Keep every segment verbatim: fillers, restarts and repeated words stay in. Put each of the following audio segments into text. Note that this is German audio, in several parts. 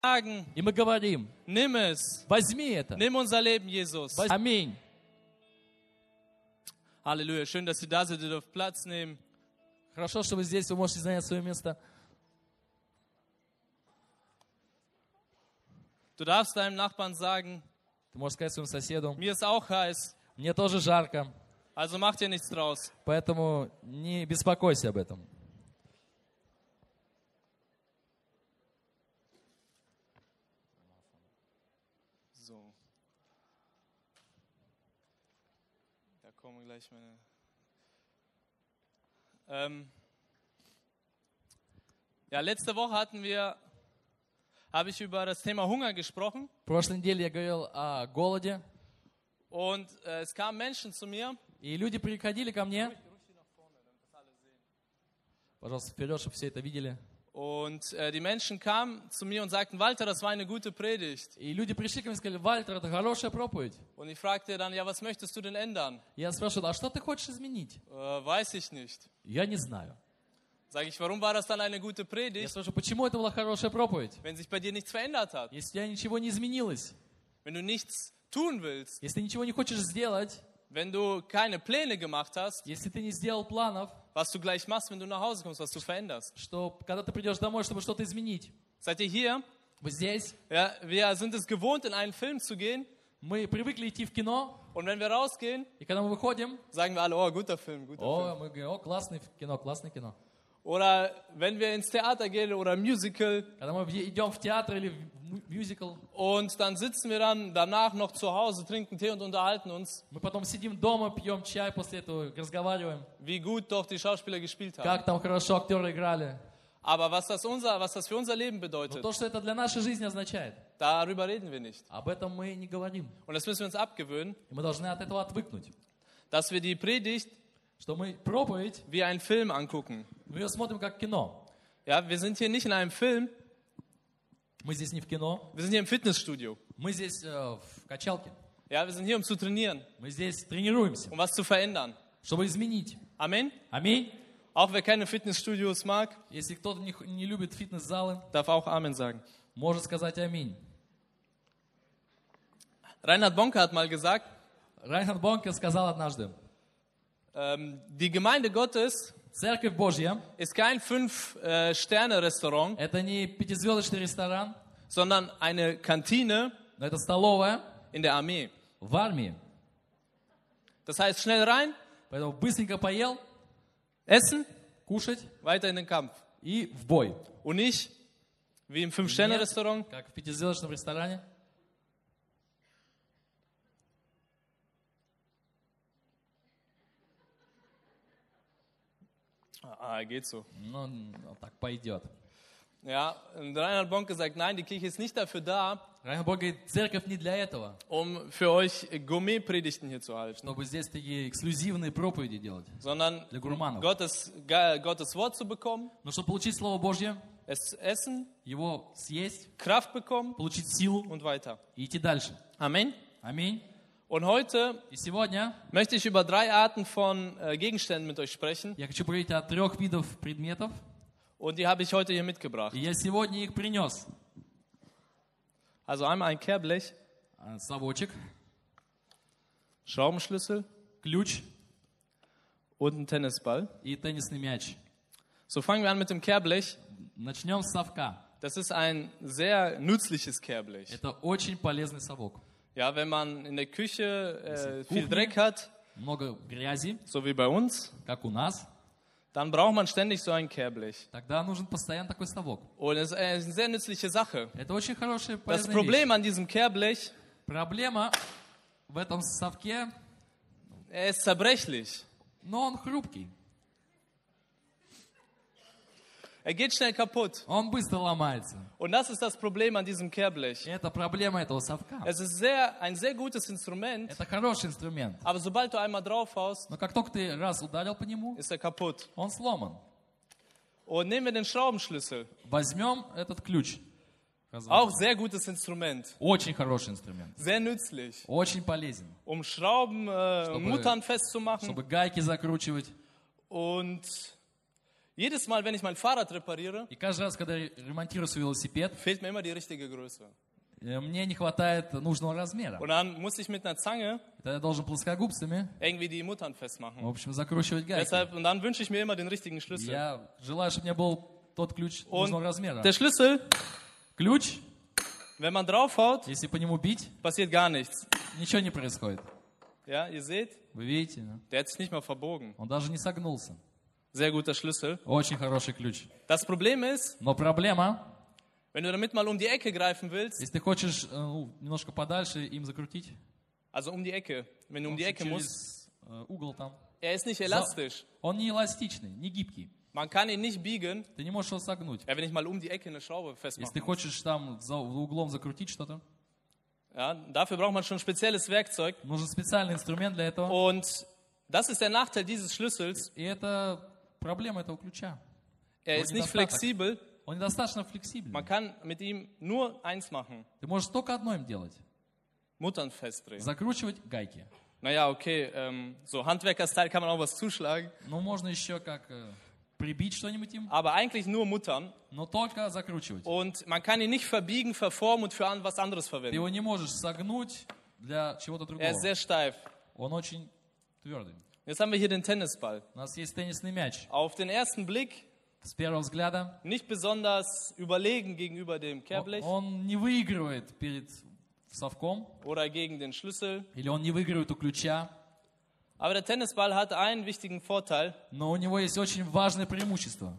sagen, И мы говорим, nimm es. возьми это. Nimm unser Leben, Jesus. Аминь. Halleluja. Schön, dass Sie da sind. Ihr dürft Platz nehmen. Хорошо, что вы здесь, вы можете занять свое место. Du darfst deinem Nachbarn sagen, Ты можешь сказать своему соседу, mir ist auch heiß, мне тоже жарко, also mach dir nichts draus. поэтому не беспокойся об этом. So. Da kommen gleich meine... Ähm ja, letzte Woche hatten wir, habe ich über das Thema Hunger gesprochen. В прошлой неделе я говорил о голоде, Und äh, es kamen Menschen zu mir. и люди приходили ко мне. Пожалуйста, вперед, чтобы все это видели. Und äh, die Menschen kamen zu mir und sagten, Walter, das war eine gute Predigt. И люди пришли ко мне и сказали, Вальтер, это хорошая проповедь. Und ich fragte dann, ja, was möchtest du denn ändern? Я спрашиваю, а что ты хочешь изменить? Äh, weiß ich nicht. Я не знаю. Sage ich, warum war das dann eine gute Я Predigt, спрашиваю, почему это была хорошая проповедь? wenn sich bei dir nichts verändert hat? Если у тебя ничего не изменилось, Wenn du nichts tun willst, если ты ничего не хочешь сделать, wenn du keine Pläne gemacht hast, если ты не сделал планов, was du gleich machst, wenn du nach Hause kommst, was du veränderst. что когда ты придешь домой, чтобы что-то изменить. Seid ihr hier? Вот здесь Ja, wir sind es gewohnt, in einen Film zu gehen. мы привыкли идти в кино, Und wenn wir rausgehen, и когда мы выходим, sagen wir alle, oh, guter Film, guter о, Film. мы говорим, о, классное кино, классное кино. Oder wenn wir ins Theater gehen oder ein Musical Когда мы идем в театр или в мюзикл, und dann sitzen wir dann danach noch zu Hause, trinken Tee und unterhalten uns, мы потом сидим дома, пьем чай, после этого разговариваем, wie gut doch die Schauspieler gespielt haben. как там хорошо актеры играли. Aber was das, unser, was das für unser Leben Но bedeutet, то, что это для нашей жизни означает, darüber reden wir nicht. об этом мы не говорим. Und das müssen wir uns abgewöhnen, И мы должны от этого отвыкнуть. dass wir die Predigt Что мы проповедь, wie einen Film angucken. мы ее смотрим как кино. Ja, wir sind hier nicht in einem Film, Мы здесь не в кино, wir sind hier im Fitnessstudio. мы здесь э, в качалке. Ja, wir sind hier, um zu trainieren, Мы здесь тренируемся, um was zu verändern. чтобы изменить. Amen. Аминь. Auch wer keine Fitnessstudios mag, Если кто-то не, не любит фитнес-залы, darf auch Amen sagen. может сказать аминь. Reinhard Bonke hat mal gesagt, Райнхард Бонке сказал однажды, ähm, die Gemeinde Gottes Церковь Божья ist kein Fünf-Sterne-Restaurant, это не пятизвездочный ресторан, sondern eine Kantine но это столовая in der Armee. в армии. Das heißt, schnell rein, Поэтому быстренько поел, essen, кушать weiter in den Kampf. и в бой. Und nicht wie im Fünf-Sterne-Restaurant. Как в пятизвездочном ресторане. Ah, geht so. Ну, ну, так пойдет. Ja, und Reinhard Bonke sagt, nein, die Kirche ist nicht dafür da, Райнхард Бонке говорит, церковь не для этого, um für euch Gourmet-Predigten hier zu halten, чтобы здесь такие эксклюзивные проповеди делать, sondern для гурманов. Gottes, Ge- Gottes Wort zu bekommen, Но чтобы получить Слово Божье, es essen, его съесть, Kraft bekommen получить силу und weiter. и идти дальше. Amen. Аминь. Und heute И сегодня möchte ich über drei Arten von äh, Gegenständen mit euch sprechen. я хочу поговорить о трех видах предметов, Und die habe ich heute hier mitgebracht. и я сегодня их принес. Also einmal ein Kehrblech, А, Совочек, Schraubenschlüssel ключ und ein Tennisball. и теннисный мяч. So fangen wir an mit dem Kehrblech. Начнем с совка. Das ist ein sehr nützliches Kehrblech. Это очень полезный совок. Ja, wenn man in der Küche äh, Kuchen. viel Dreck hat, Много грязи, so wie bei uns, как у нас, dann braucht man ständig so ein Kehrblech. тогда нужен постоянно такой совок. Und es ist eine sehr nützliche Sache. Это очень хорошая, Das полезная Problem вещь. an diesem Kehrblech, Проблема в этом совке, er ist zerbrechlich. но он хрупкий. Er geht schnell kaputt. Он быстро ломается. Und das ist das Problem an diesem Kehrblech. Это проблема этого совка. Es ist sehr, ein sehr gutes Instrument, Это хороший инструмент. aber sobald du einmal draufhaust, Но как только ты раз ударил по нему, ist er kaputt. он сломан. Und nehmen wir den Schraubenschlüssel. Возьмем этот ключ. Auch sehr gutes Instrument. Очень хороший инструмент. Sehr nützlich. Очень полезен. Um Schrauben, äh, Чтобы- Muttern festzumachen. Чтобы гайки закручивать. Und Jedes Mal, wenn ich mein Fahrrad repariere, И каждый раз, когда я ремонтирую свой велосипед, fehlt mir immer die richtige Größe. э, мне не хватает нужного размера. Und dann muss ich mit einer Zange Тогда я должен плоскогубцами, irgendwie die Muttern в festmachen. общем, закручивать гайки. Deshalb, und dann wünsche ich mir immer den richtigen Schlüssel. Я желаю, чтобы у меня был тот ключ Und нужного размера. der Schlüssel, Ключ, wenn man draufhaut, если по нему бить, passiert gar nichts. ничего не происходит. Ja, ihr seht, Вы видите, да? der hat sich nicht mal verbogen. Он даже не согнулся. Sehr guter Schlüssel. Очень хороший ключ. Das Problem ist, Но проблема, wenn du damit mal um die Ecke greifen willst, если ты хочешь э, ну, немножко подальше им закрутить, also um die Ecke, wenn du um в die общем, Ecke musst, через э, угол там, er ist nicht elastisch. он не эластичный, не гибкий. Man kann ihn nicht biegen, Ты не можешь его согнуть. ja, wenn ich mal um die Ecke eine Schraube Если ты festmache. хочешь там за углом закрутить что-то, Ja, dafür braucht man schon spezielles Werkzeug. нужен специальный инструмент для этого. Und das ist der Nachteil dieses Schlüssels. И это проблема этого ключа. Er ist nicht flexibel. Он недостаточно флексибельный. Man kann mit ihm nur eins machen. Ты можешь только одно им делать. Muttern festdrehen. Закручивать гайки. Naja, okay, ähm, so Handwerker-Style kann man auch was zuschlagen. Ну, можно еще как э, прибить что-нибудь им, Aber eigentlich nur Muttern. но только закручивать. Und man kann ihn nicht verbiegen, verformen und für an- was anderes Ты verwenden. его не можешь согнуть для чего-то Er другого. ist sehr steif. Он очень твердый. Jetzt haben wir hier den Tennisball. У нас есть теннисный мяч. Auf den ersten Blick С первого взгляда nicht besonders überlegen gegenüber dem он, Kehrblech он не выигрывает перед совком, oder gegen den Schlüssel. или он не выигрывает у ключа, Aber der Tennisball hat einen wichtigen Vorteil. но у него есть очень важное преимущество.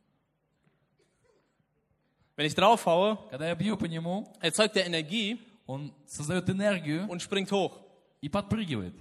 Wenn ich draufhaue, Когда я бью по нему, erzeugt er Energie он создает энергию und springt hoch. и подпрыгивает.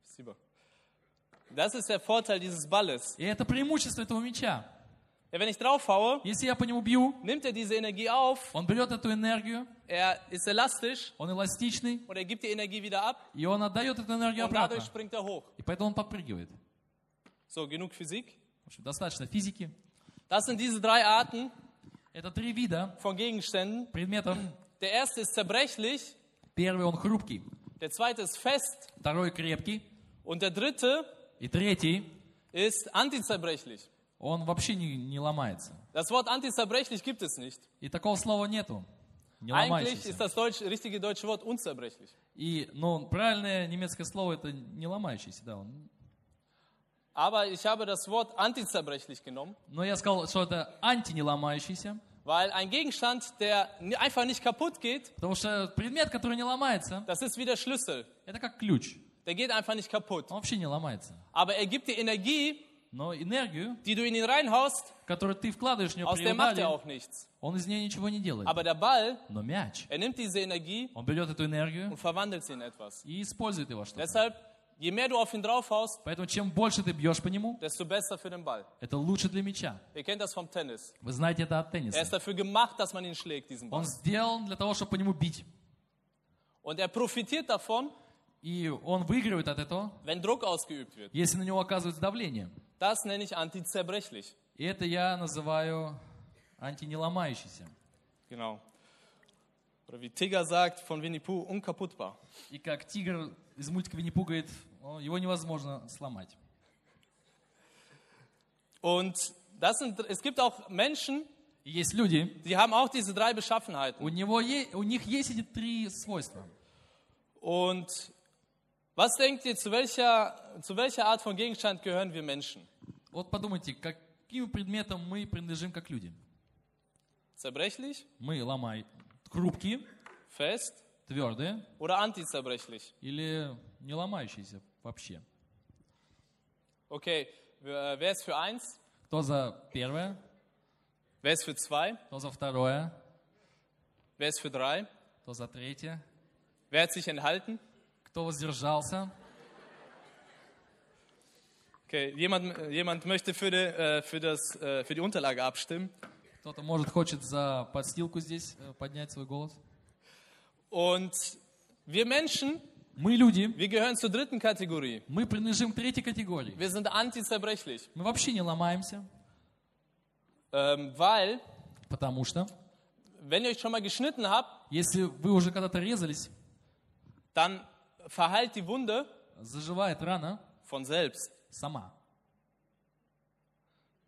Das ist der Vorteil dieses Balles. И это преимущество этого мяча. Ja, wenn ich draufhaue, Если я по нему бью, nimmt er diese Energie auf, он берет эту энергию, er ist elastisch он эластичный, und er gibt die Energie wieder ab и он отдает эту энергию und обратно. dadurch springt er hoch. И поэтому он подпрыгивает. So, genug Physik. В общем, достаточно физики. Das sind diese drei Arten Это три вида von Gegenständen. предметов. Der erste ist zerbrechlich, Первый, он хрупкий. der zweite ist fest Второй, крепкий. und der dritte И третий, ist antizerbrechlich. он вообще не, не ломается. Das Wort antizerbrechlich gibt es nicht. И такого слова нету. Не Eigentlich ist ломающийся. das deutsch, richtige deutsche Wort unzerbrechlich. И, ну, правильное немецкое слово это не ломающийся, да. Он. Aber ich habe das Wort antizerbrechlich genommen, Но я сказал, что это антинеломающийся, weil ein Gegenstand, der ni- einfach nicht kaputt geht, потому что предмет, который не ломается, das ist wie der Schlüssel. это как ключ. Der geht einfach nicht kaputt. Он вообще не ломается. Aber er gibt dir Energie, Но энергию, die du in ihn reinhaust, которую ты вкладываешь в нее aus при der macht ударе, er auch nichts. он из нее ничего не делает. Aber der Ball, Но мяч, er nimmt diese Energie он берет эту энергию und verwandelt sie in etwas. и использует его что-то. Deshalb, je mehr du auf ihn draufhaust, Поэтому чем больше ты бьешь по нему, desto besser für den Ball. это лучше для мяча. Ihr kennt das vom Tennis. Вы знаете это от Er тенниса. ist dafür gemacht, dass man ihn schlägt, diesen Ball. Он сделан для того, чтобы по нему бить. Und er profitiert davon, И он выигрывает от этого, wenn Druck ausgeübt wird. если на него оказывается давление. Das nenne ich antizerbrechlich. И это я называю антинеломающийся. Genau. Oder wie Tigger sagt von Winnie Pooh, unkaputtbar. И как тигр из мультика Винни-Пух говорит, «О, его невозможно сломать». Und das sind, es gibt auch Menschen, И есть люди, die haben auch diese drei Beschaffenheiten. у, него е- у них есть эти три свойства. Und was denkt ihr, zu welcher, zu welcher Art von Gegenstand gehören wir Menschen? Вот подумайте, к каким предметам мы принадлежим как люди? Zerbrechlich, Мы ломаем хрупкие, fest твердые oder antizerbrechlich? или не ломающиеся вообще? Okay, wer wer ist für eins? Кто за первое, Wer ist für zwei? кто за второе, Wer ist für drei? кто за третье, Wer hat sich enthalten? кто воздержался? Okay, jemand, jemand möchte für die, äh, für, das, äh, für die Unterlage abstimmen. Кто-то, может, хочет за подстилку здесь э, поднять свой голос. Und wir Menschen, Мы люди, wir gehören zur dritten Kategorie. мы принадлежим к третьей категории. Wir sind antizerbrechlich, Мы вообще не ломаемся, ähm, weil, потому что, wenn ihr euch schon mal geschnitten habt, если вы уже когда-то резались, dann verheilt die Wunde заживает рана von selbst. сама.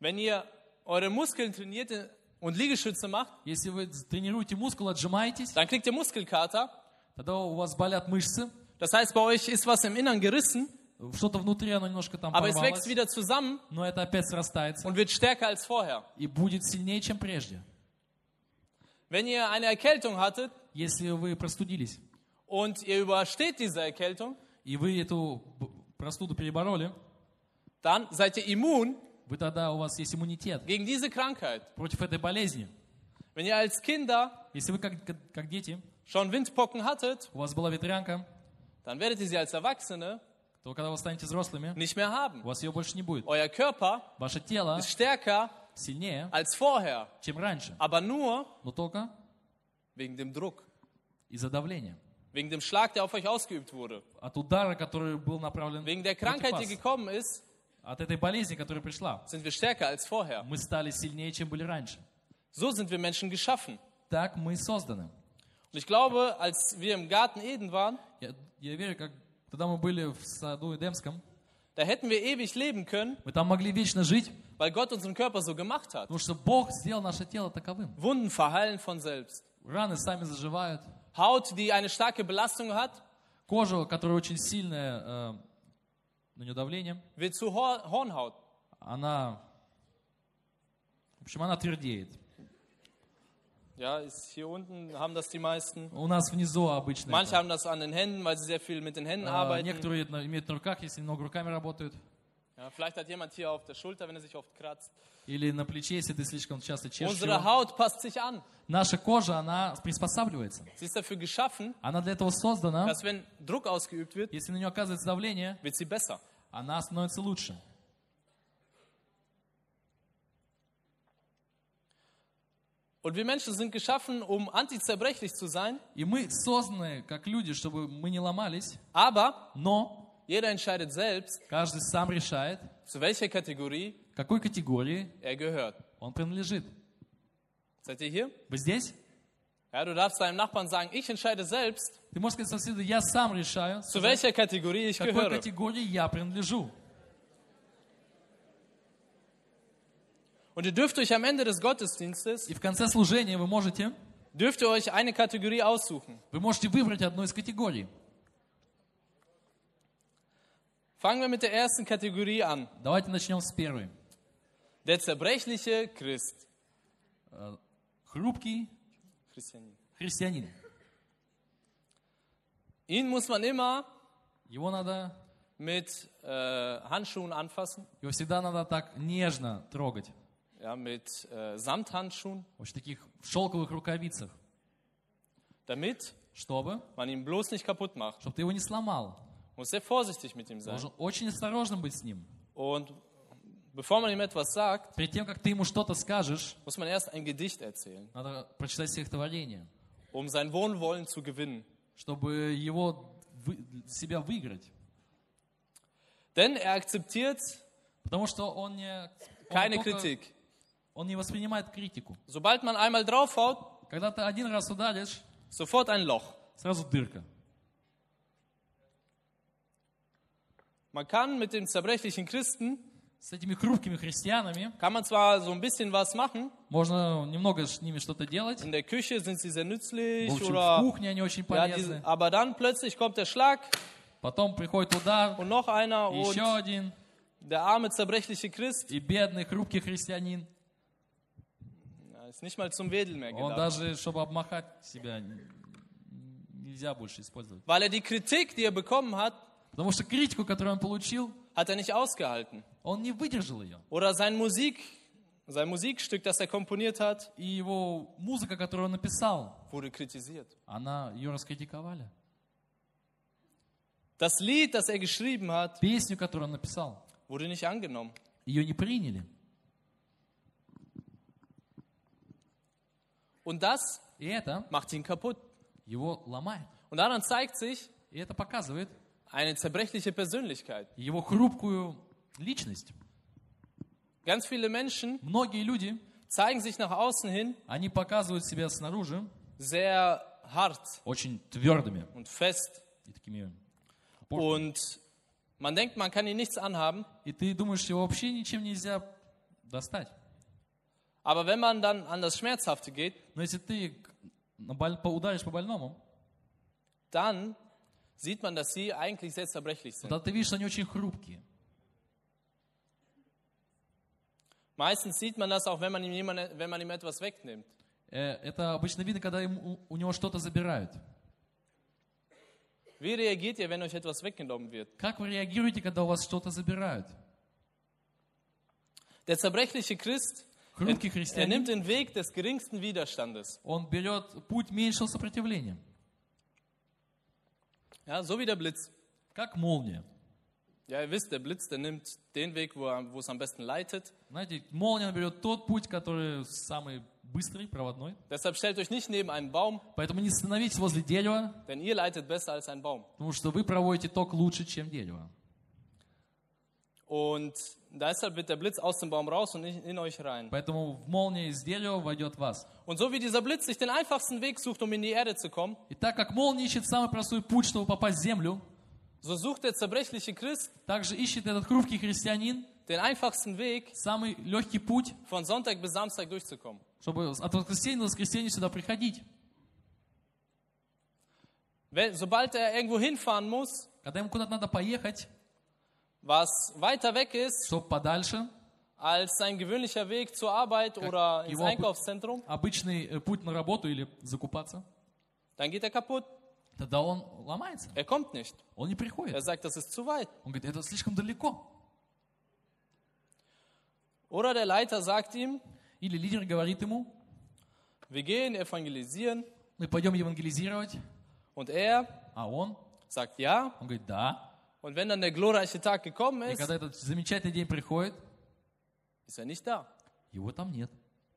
Wenn ihr eure Muskeln trainiert und Liegestütze macht, Если вы тренируете мускул, отжимаетесь, dann kriegt ihr Muskelkater. тогда у вас болят мышцы, Das heißt, bei euch ist was im Innern gerissen, что-то внутри, оно немножко там aber es порвалось, wächst wieder zusammen но это опять срастается und wird stärker als vorher. и будет сильнее, чем прежде. Wenn ihr eine Erkältung hattet Если вы простудились, und ihr übersteht diese Erkältung, и вы эту б- простуду перебороли, dann seid ihr immun вы тогда, у вас есть иммунитет gegen diese Krankheit. против этой болезни. Wenn ihr als Kinder Если вы как, как, как дети, schon Windpocken hattet, у вас была ветрянка, dann werdet ihr sie als Erwachsene то когда вы станете взрослыми, nicht mehr haben. у вас ее больше не будет. Euer Körper Ваше тело ist stärker сильнее, als vorher, чем раньше, aber nur но только wegen dem Druck, из-за давления. wegen dem Schlag, der auf euch ausgeübt wurde, От удара, который был направлен wegen der против Krankheit, die вас. gekommen ist, От этой болезни, которая пришла, sind wir stärker als vorher. мы стали сильнее, чем были раньше. So sind wir Menschen geschaffen. Так мы созданы. Und ich glaube, als wir im Garten Eden waren, Я, я верю, как когда мы были в саду Эдемском, da hätten wir ewig leben können, мы там могли вечно жить, weil Gott unseren Körper so gemacht hat. потому что Бог сделал наше тело таковым. Wunden verheilen von selbst. Раны сами заживают. Haut, die eine starke Belastung hat, Кожа, которая очень сильная, э, на нее давление, wird zu Hor- Hornhaut. она, в общем, она твердеет. Ja, ist hier unten haben das die meisten. У нас внизу обычно Manche это. haben das an den Händen, weil sie sehr viel mit den Händen Э, arbeiten. Некоторые это имеют на руках, если много руками работают. Ja, vielleicht hat jemand hier auf der Schulter, wenn er sich oft kratzt. Или на плече, если ты слишком часто чешешь Unsere его. Haut passt sich an. Наша кожа, она приспосабливается. Sie ist dafür geschaffen, Она для этого создана. dass wenn Druck ausgeübt wird, Если на нее оказывается давление, wird sie besser. она становится лучше. Und wir Menschen sind geschaffen, um antizerbrechlich zu sein, И мы созданы как люди, чтобы мы не ломались, aber но jeder entscheidet selbst, каждый сам решает, zu welcher Kategorie к какой категории er gehört. он принадлежит. Seid ihr hier? Вы здесь? Ja, du darfst deinem Nachbarn sagen, ich entscheide selbst, Ты можешь сказать соседу, я сам решаю, zu сказать, welcher Kategorie ich к какой gehöre. категории я принадлежу. Und ihr dürft euch am Ende des Gottesdienstes, И в конце служения вы можете, dürft ihr euch eine Kategorie aussuchen. вы можете выбрать одну из категорий. Fangen wir mit der ersten Kategorie an. Давайте начнем с первой. Der zerbrechliche Christ. Хрупкий Christianin. христианин. Ihn muss man immer Его надо, mit äh, Handschuhen anfassen, его всегда надо так нежно трогать. ja, mit äh, Samthandschuhen, В таких шелковых рукавицах, damit чтобы, man ihn bloß nicht kaputt macht. чтобы ты его не сломал. Muss sehr vorsichtig mit ihm sein. Должен очень осторожным быть с ним. Und bevor man ihm etwas sagt, Перед тем, как ты ему что-то скажешь, muss man erst ein Gedicht erzählen, надо прочитать стихотворение, um sein Wohlwollen zu gewinnen. чтобы его вы, себя выиграть. Denn er akzeptiert Потому что он не, он, keine только- Kritik. он не воспринимает критику. Sobald man einmal draufhaut, Когда ты один раз ударишь, sofort ein Loch. сразу дырка. Man kann mit dem zerbrechlichen Christen, С этими хрупкими христианами kann man zwar so ein bisschen was machen, можно немного с ними что-то делать. in der Küche sind sie sehr nützlich, В общем, в oder, кухне они очень ja, полезны. diese, aber dann plötzlich kommt der Schlag Потом приходит удар, und noch einer и еще und один, der arme zerbrechliche Christ, и бедный хрупкий христианин. ja, ist nicht mal zum Wedeln mehr Он gedacht. даже, чтобы обмахать себя, н- нельзя больше использовать. Weil er die Kritik, die er bekommen hat, Потому что критику, которую он получил, hat er nicht ausgehalten. он не выдержал ее. Oder sein Musik, sein Musikstück, das er komponiert hat, И его музыка, которую он написал, wurde kritisiert. она, ее раскритиковали. Das Lied, das er geschrieben hat, Песню, которую он написал, wurde nicht angenommen. ее не приняли. Und das И это macht ihn kaputt. его ломает. Und daran zeigt sich И это показывает eine zerbrechliche Persönlichkeit. его хрупкую личность. Ganz viele Menschen Многие люди, zeigen sich nach außen hin они показывают себя снаружи sehr hart очень твердыми und fest. и такими опорными. Und man denkt, man kann ihnen nichts anhaben, И ты думаешь, его вообще ничем нельзя достать. Aber wenn man dann an das Schmerzhafte geht, Но если ты на боль- по- ударишь по больному, dann sieht man, dass sie eigentlich sehr zerbrechlich sind. то ты видишь, что они очень хрупкие. Meistens sieht man das auch, wenn man ihm, jemand, wenn man ihm etwas wegnimmt. Э, Это обычно видно, когда ему- у него что-то забирают. Wie reagiert ihr, wenn euch etwas weggenommen wird? Как вы реагируете, когда у вас что-то забирают? Der zerbrechliche Christ, Хрупкий er христианин, nimmt den Weg des geringsten Widerstandes. он берет путь меньшего сопротивления, Ja, so wie der Blitz. как молния. Ja, ihr wisst, der Blitz, der nimmt den Weg, wo, er, wo es am besten leitet. Знаете, молния берет тот путь, который самый быстрый, проводной. Deshalb stellt euch nicht neben einen Baum, Поэтому не становитесь возле дерева, denn ihr leitet besser als ein Baum. потому что вы проводите ток лучше, чем дерево. Und deshalb wird der Blitz aus dem Baum raus und in, in euch rein. Поэтому в молнии из дерева войдет вас. Und so wie dieser Blitz sich den einfachsten Weg sucht, um in die Erde zu kommen, И так как молния ищет самый простой путь, чтобы попасть в землю, so sucht der zerbrechliche Christ также ищет этот хрупкий христианин den einfachsten Weg, самый легкий путь, von Sonntag bis Samstag durchzukommen. чтобы от воскресенья до воскресенья сюда приходить. Wenn, sobald er irgendwo hinfahren muss, Когда ему куда-то надо поехать, was weiter weg ist чтобы подальше, als sein gewöhnlicher Weg zur Arbeit oder ins его Einkaufszentrum, обычный э, путь на работу или закупаться, dann geht er kaputt. тогда он ломается. Er kommt nicht. Он не приходит. Er sagt, das ist zu weit. Он говорит, это слишком далеко. Oder der Leiter sagt ihm, Или лидер говорит ему, wir gehen evangelisieren. мы пойдем евангелизировать. Und er А он, sagt ja. он говорит, да. Und wenn dann der glorreiche Tag gekommen И ist, когда этот замечательный день приходит, ist er nicht da. его там нет.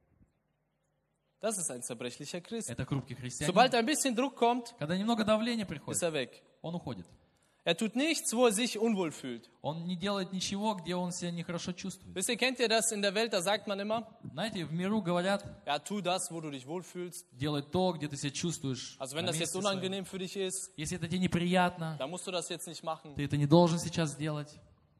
Das ist ein zerbrechlicher Christ. Это хрупкий христианин. Sobald ein bisschen Druck kommt, Когда немного давления ist приходит, er weg. он уходит. Er tut nichts, wo er sich unwohl fühlt. Он не делает ничего, где он себя нехорошо чувствует. Wisst ihr, kennt ihr das in der Welt? Da sagt man immer, Знаете, в миру говорят, ja, tu das, wo du dich wohlfühlst. делай то, где ты себя чувствуешь. Also wenn на das jetzt месте своем. unangenehm für dich ist, Если это тебе неприятно, dann musst du das jetzt nicht machen. ты это не должен сейчас сделать.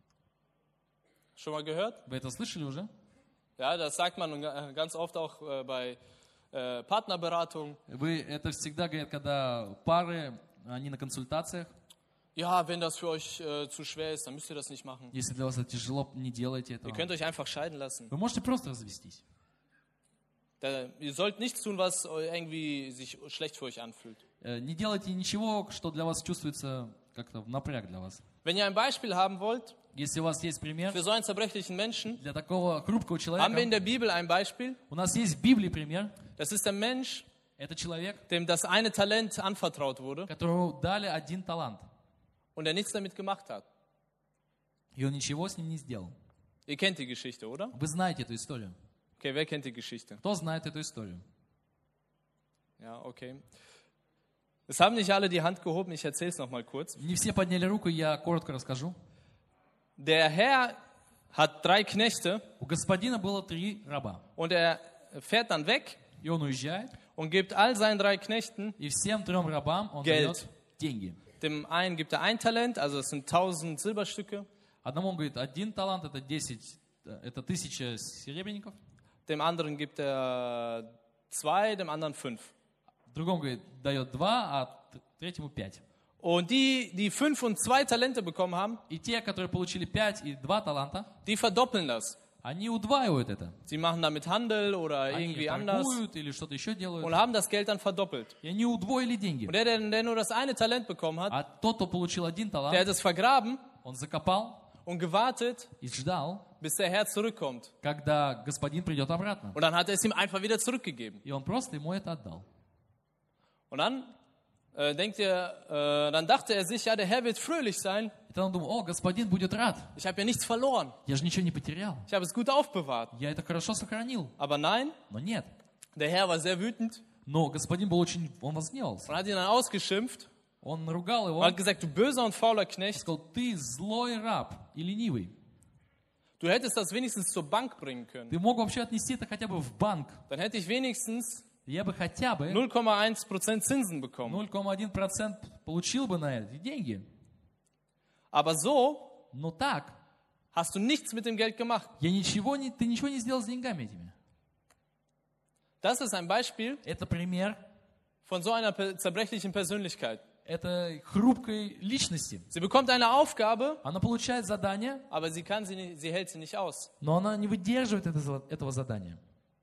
Schon mal gehört? Вы это слышали уже? Ja, das sagt man ganz oft auch äh, bei äh, Partnerberatung. Вы это всегда говорят, когда пары, они на консультациях. Ja, wenn das für euch äh, zu schwer ist, dann müsst ihr das nicht machen. Если для вас это тяжело, не делайте этого. Ihr könnt euch einfach scheiden lassen. Вы можете просто развестись. Da, ihr sollt nichts tun, was irgendwie sich schlecht für euch anfühlt. Э, Не делайте ничего, что для вас чувствуется как-то в напряг для вас. Wenn ihr ein Beispiel haben wollt, Если у вас есть пример für so einen zerbrechlichen Menschen, для такого хрупкого haben wir in человека, der Bibel ein Beispiel. у нас есть в Библии пример. Das ist der Mensch, Это человек, dem das eine Talent anvertraut wurde которому дали один талант, und er nichts damit gemacht hat. и он ничего с ним не сделал. Ihr kennt die Geschichte, oder? Вы знаете эту историю. Okay, wer kennt die Geschichte? Кто знает эту историю? Ja, okay. Es haben nicht alle die Hand gehoben, ich erzähle es nochmal kurz. Не все подняли руку, я коротко расскажу. Der Herr hat drei Knechte У господина было три раба, und er fährt dann weg и он уезжает, und gibt all seinen drei Knechten, и всем трем рабам он Geld. дает деньги. dem einen gibt er ein Talent, also es sind tausend Silberstücke, Одному он говорит, один талант это десять, это тысяча серебряников, dem anderen gibt er zwei, dem anderen fünf. другому говорит, дает два, а т- третьему пять. Und die, die fünf und zwei Talente bekommen haben, И те, которые получили пять и два таланта, die verdoppeln das. они удваивают это. Sie machen damit Handel oder Они irgendwie anders торгуют или что-то еще делают. und haben das Geld dann verdoppelt. И они удвоили деньги. Und der, der, der nur das eine Talent bekommen hat, А тот, кто получил один der hat талант, es vergraben он закопал und gewartet, и ждал, bis der Herr zurückkommt. когда господин придет обратно. Und dann hat er es ihm einfach wieder zurückgegeben. И он просто ему это отдал. Und dann äh, denkt er, äh, dann dachte er sich, ja, der Herr wird fröhlich sein. И тогда он думал, о, господин будет рад. Ich habe ja nichts verloren. Я же ничего не потерял. Ich habe es gut aufbewahrt. Я это хорошо сохранил. Aber nein, Но нет. der Herr war sehr wütend Но господин был очень, он возгневался. und hat ihn dann ausgeschimpft Он ругал его. und hat gesagt, du böser und fauler Knecht, Сказал, ты злой раб и ленивый. du hättest das wenigstens zur Bank bringen können. Ты мог вообще отнести это хотя бы в банк. Dann hätte ich wenigstens Я бы хотя бы null Komma eins Prozent Zinsen bekommen. ноль целых один десятых процента получил бы на эти деньги. Aber so Но так hast du nichts mit dem Geld gemacht. Я ничего не, ты ничего не сделал с деньгами этими. Das ist ein Beispiel Это пример, von so einer per- zerbrechlichen Persönlichkeit. это хрупкой личности. Sie bekommt eine Aufgabe, Она получает задание, aber sie kann sie nicht, sie hält sie nicht aus. но она не выдерживает это, за- этого задания.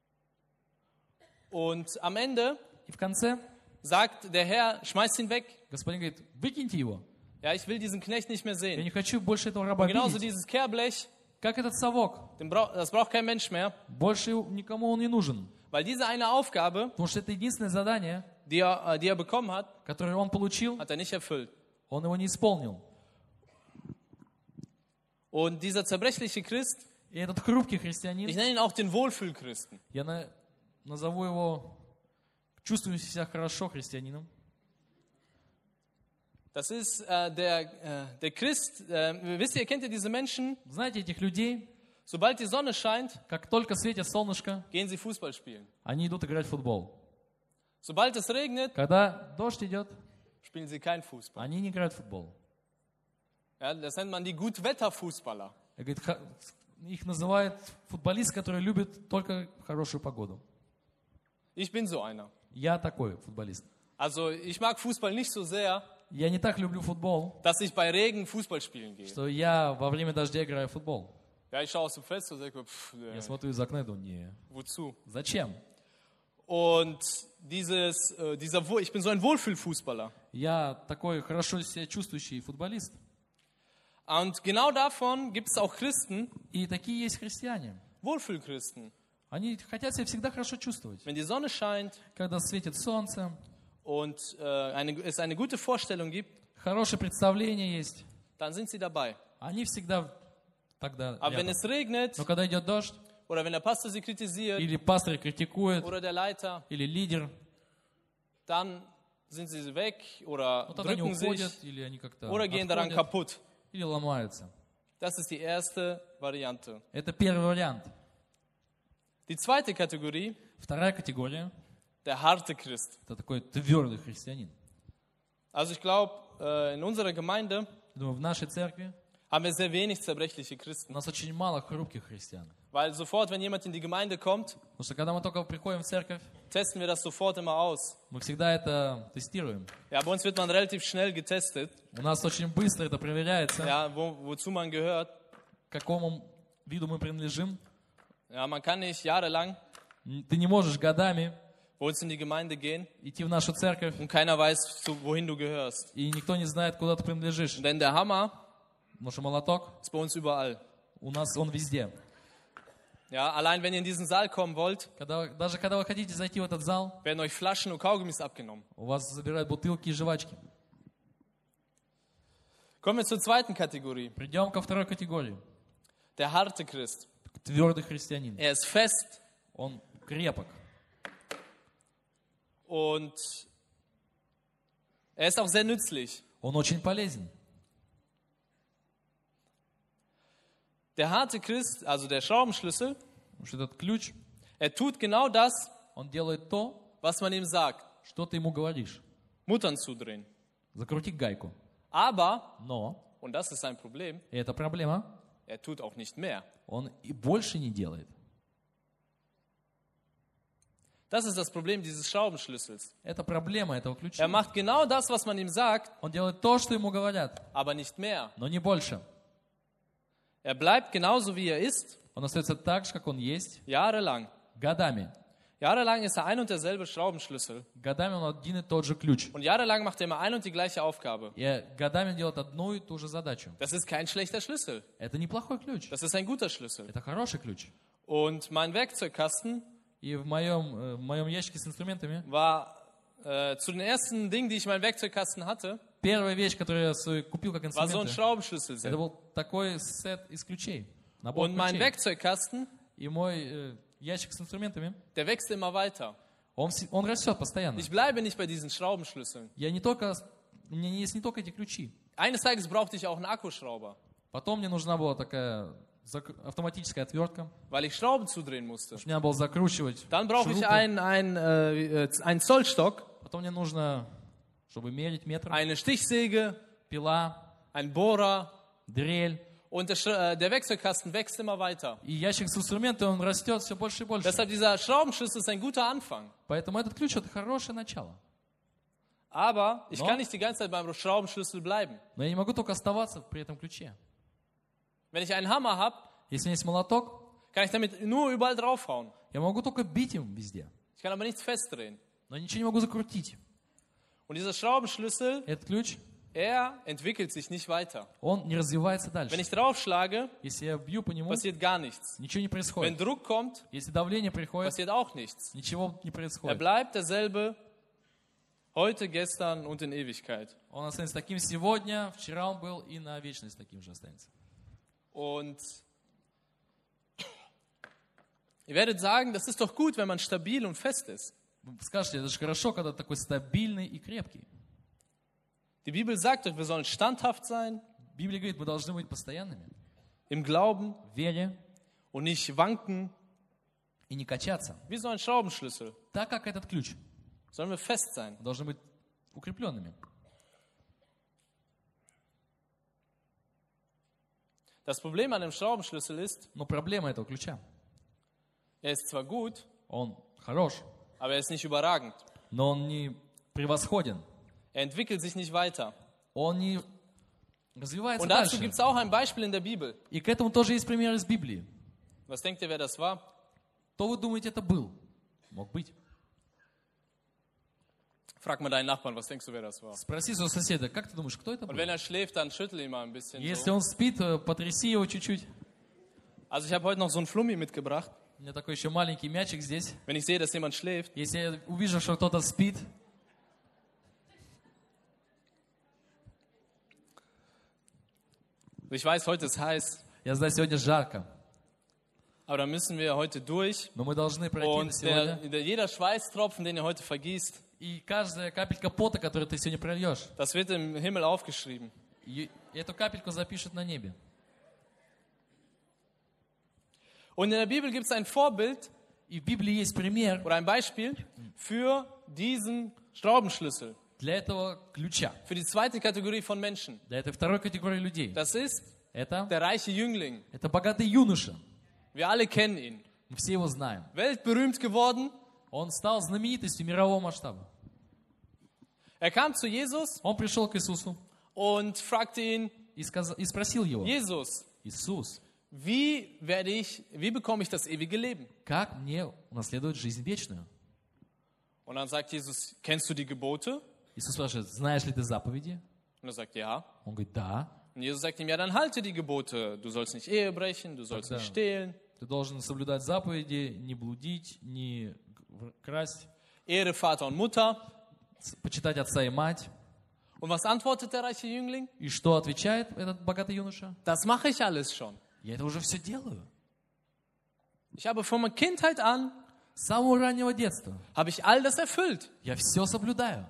Und am Ende И в конце sagt der Herr, schmeißt ihn weg. Господин говорит, выкиньте его. Ja, ich will diesen Knecht nicht mehr Я sehen. не хочу больше этого раба Und genauso видеть. dieses Kehrblech, Как этот совок. den brauch, das braucht kein Mensch mehr, Больше никому он не нужен. weil diese eine Aufgabe, Потому что это единственное задание, die er, äh, die er bekommen hat, которое он получил, hat er nicht erfüllt. он его не исполнил. Und dieser zerbrechliche Christ, И этот хрупкий ich христианин, nenne ihn auch den Wohlfühlchristen. я на- назову его чувствующий себя хорошо христианином. Das ist äh, der, äh, der Christ, äh, wisst ihr, kennt ihr diese Menschen? Знаете, этих людей, Sobald die Sonne scheint, как только светит солнышко, gehen sie Fußball spielen. они идут играть в футбол. Sobald es regnet, Когда дождь идет, spielen sie keinen Fußball. они не играют в футбол. Ja, das nennt man die Gutwetterfußballer. Я говорю, ха- их называют футболист, который любит только хорошую погоду. Ich bin so einer. Я такой футболист. Also ich mag Fußball nicht so sehr, Я не так люблю футбол, dass ich bei Regen Fußball spielen gehe. что я во время дождя играю в футбол. Ja, ich schaue aus dem Fenster und denke, pff, Я äh, смотрю из окна и думаю, не, wozu? зачем? Und dieses, äh, dieser, Wohl- ich bin so ein Wohlfühlfußballer. Я такой хорошо себя чувствующий футболист. Und genau davon gibt es auch Christen, И такие есть христиане. Wohlfühlchristen. Они хотят себя всегда хорошо чувствовать. Wenn die Sonne scheint Когда светит солнце, und äh, eine, es eine gute Vorstellung gibt, хорошее представление есть, dann sind sie dabei. они всегда тогда Aber wenn рядом. es regnet Но когда идет дождь, oder wenn der Pastor sie kritisiert или пастор критикует, oder der Leiter, или лидер, dann sind sie weg oder ну, тогда они drücken уходят, sich или они как-то oder gehen daran отходят, kaputt. или ломаются. Das ist die erste Variante. Это первый вариант. Die zweite Kategorie, Вторая категория der harte Christ. – это такой твердый христианин. Also ich glaube, äh, in unserer Gemeinde Думаю, в нашей церкви haben wir sehr wenig zerbrechliche у Christen. нас очень мало хрупких христиан. Weil sofort, wenn jemand in die Gemeinde kommt, Потому что когда мы только приходим в церковь, testen wir das sofort immer aus. мы всегда это тестируем. Ja, bei uns wird man relativ schnell getestet, У нас очень быстро это проверяется, ja, wo, wozu man gehört. к какому виду мы принадлежим. Ja, man kann nicht jahrelang Ты не можешь годами bei uns in die Gemeinde gehen идти в нашу церковь, und keiner weiß, zu, wohin du gehörst. и никто не знает, куда ты принадлежишь. Denn der Hammer Потому что молоток ist bei uns überall. у нас, он везде. Ja, allein wenn ihr in diesen Saal kommen wollt, Когда, даже когда вы хотите зайти в этот зал, werden euch Flaschen und Kaugummis abgenommen. у вас забирают бутылки и жвачки. Kommen wir zur zweiten Kategorie. Придем ко второй категории. Der harte Christ. Твердый христианин. Er ist fest Он крепок. und er ist auch sehr nützlich. Он очень полезен. Der harte Christ, also der Schraubenschlüssel, Потому что этот ключ, er tut genau das, он делает то, was man ihm sagt. что ты ему говоришь. Muttern zudrehen. Закрути гайку. Aber, Но, und das ist ein Problem, и это проблема, er tut auch nicht mehr. он и больше не делает. Das ist das Problem dieses Schraubenschlüssels. Это проблема этого ключа. Er macht genau das, was man ihm sagt, Он делает то, что ему говорят, aber nicht mehr. но не больше. Er bleibt genauso, wie er ist, Он остается так же, как он есть, jahrelang. годами. Jahrelang ist er ein und derselbe Schraubenschlüssel. Годами он один и тот же ключ. Und jahrelang macht er immer ein und die gleiche Aufgabe. И годами делает одну и ту же задачу. Das ist kein schlechter Schlüssel. Это неплохой ключ. Das ist ein guter Schlüssel. Это хороший ключ. Und mein Werkzeugkasten И в моем, э, в моем ящике с инструментами war äh, zu den ersten Dingen, die ich in meinem Werkzeugkasten hatte, первая вещь, которую я свой купил как war so ein инструменты, Schraubenschlüssel. это был такой сет из ключей. Набор Und mein ключей. Werkzeugkasten, И мой э, ящик с инструментами, der wächst immer weiter. он, вс- он растет постоянно. Ich bleibe nicht bei diesen Schraubenschlüsseln. Я не только, у меня есть не только эти ключи. Eines Tages brauchte ich auch einen Akkuschrauber, Потом мне нужна была такая зак- автоматическая отвертка. weil ich Schrauben zudrehen musste. Мне надо было закручивать Dann brauche ich шурупы. einen, einen, äh, äh, einen Zollstock, Потом мне нужно, чтобы мерить метр, eine Stichsäge, пила, einen Bohrer дрель. Und der, Sch- äh, der Wechselkasten wächst immer weiter. И ящик с инструментами, он растет все больше и больше. Deshalb dieser Schraubenschlüssel ist ein guter Anfang. Поэтому этот ключ — это хорошее начало. Aber ich No. kann nicht die ganze Zeit beim Schraubenschlüssel bleiben. Но я не могу только оставаться при этом ключе. Wenn ich einen Hammer habe, Если у меня есть молоток, kann ich damit nur überall draufhauen. я могу только бить им везде. Ich kann aber nichts festdrehen. Но ничего не могу закрутить. Und dieser Schraubenschlüssel, Этот ключ, er entwickelt sich nicht weiter. он не развивается Wenn дальше. ich draufschlage, Если я бью по нему, passiert gar nichts. ничего не Wenn происходит. Druck kommt, Если давление приходит, passiert auch nichts. ничего не Er происходит. bleibt derselbe heute, gestern und in Ewigkeit. Он останется таким сегодня, вчера он был, и на вечность таким же останется. Und ihr werdet sagen, das ist doch gut, wenn man stabil und fest ist. Вы скажете, это же хорошо, когда такой стабильный и крепкий. Die Bibel sagt euch, wir sollen standhaft sein Библия говорит, мы должны быть постоянными im Glauben в вере und nicht wanken. и не качаться. Wie so ein Schraubenschlüssel Так как этот ключ. sollen wir fest sein. Мы должны быть укрепленными. Das Problem an dem Schraubenschlüssel ist, Но проблема этого ключа, er ist zwar gut, он хорош, aber er ist nicht überragend. но он не превосходен. Er entwickelt sich nicht weiter. Он не развивается Und dazu дальше. gibt es auch ein Beispiel in der Bibel. И к этому тоже есть пример из Библии. Was denkt ihr, wer das war? Кто вы думаете, это был? Мог быть. Frag mal deinen Nachbarn, was denkst du, wer das war? Спроси своего соседа, как ты думаешь, кто это Und был? wenn er schläft, dann schüttel ihn mal ein bisschen. Если So. он спит, э, потряси его чуть-чуть. Also ich habe heute noch so einen Flummi mitgebracht. У меня такой еще маленький мячик здесь. Wenn ich sehe, dass jemand schläft, Если я увижу, что кто-то спит, ich weiß, heute ist heiß, я знаю, сегодня жарко, aber da müssen wir heute durch. но мы должны пройти Und der, сегодня. der, jeder Schweißtropfen, den ihr heute vergießt, И каждая капелька пота, которую ты сегодня прольешь, das wird im Himmel aufgeschrieben. и эту капельку запишут на небе. Und in der Bibel gibt es ein Vorbild И в Библии есть пример oder ein Beispiel für diesen Schraubenschlüssel, для этого ключа, für die zweite Kategorie von Menschen. для этой второй категории людей. Das ist Это, der reiche Jüngling. это богатый юноша. Wir alle kennen ihn. Мы все его знаем. Weltberühmt geworden. Он стал знаменитостью мирового масштаба. Er kam zu Jesus Он пришел к Иисусу und fragte ihn, и, сказ... и спросил его: Jesus, Иисус, wie werde ich, wie bekomme ich das ewige Leben? как мне унаследовать жизнь вечную? Und dann sagt Jesus, kennst du die Gebote? Иисус спрашивает: знаешь ли ты заповеди? Und er sagt, ja. Он говорит: да. Und Jesus sagt ihm, ja, dann halte die Gebote. Du sollst nicht Ehe brechen, du sollst Тогда nicht stehlen. ты должен соблюдать заповеди, не блудить, не г- красть, Ehre Vater und Mutter. с- почитать отца и мать. Und was antwortet der reiche Jüngling? И что отвечает этот богатый юноша? Das mache ich alles schon. Я это уже все делаю. Ich habe von meiner Kindheit an, С самого раннего детства habe ich all das erfüllt. я все соблюдаю.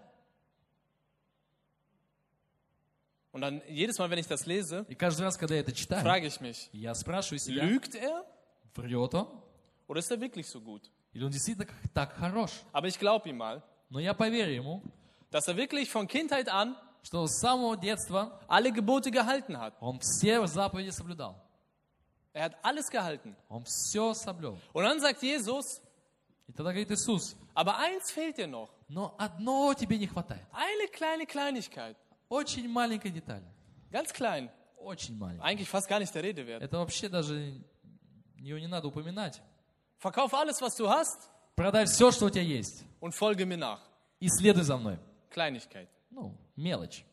Und dann jedes Mal, wenn ich das lese, И каждый раз, когда я это читаю, frage ich mich, я спрашиваю себя: lügt er врет он? oder ist er wirklich so gut? Или он действительно как- так хорош? Aber ich glaube ihm mal, Но я поверю ему, dass er wirklich von Kindheit an что с самого детства alle Gebote gehalten hat. он все заповеди соблюдал. Er hat alles gehalten. Он все соблюл. Und dann sagt Jesus, И тогда говорит Иисус: aber eins fehlt dir noch. но одного тебе не хватает. Eine kleine Kleinigkeit. Очень маленькая деталь. Ganz klein. Очень маленькая. Eigentlich fast gar nicht der Rede wert. Это вообще даже ее не надо упоминать. Verkauf alles, was du hast Продай все, что у тебя есть, und folge mir nach. и следуй за мной. Kleinigkeit. Ну, мелочь.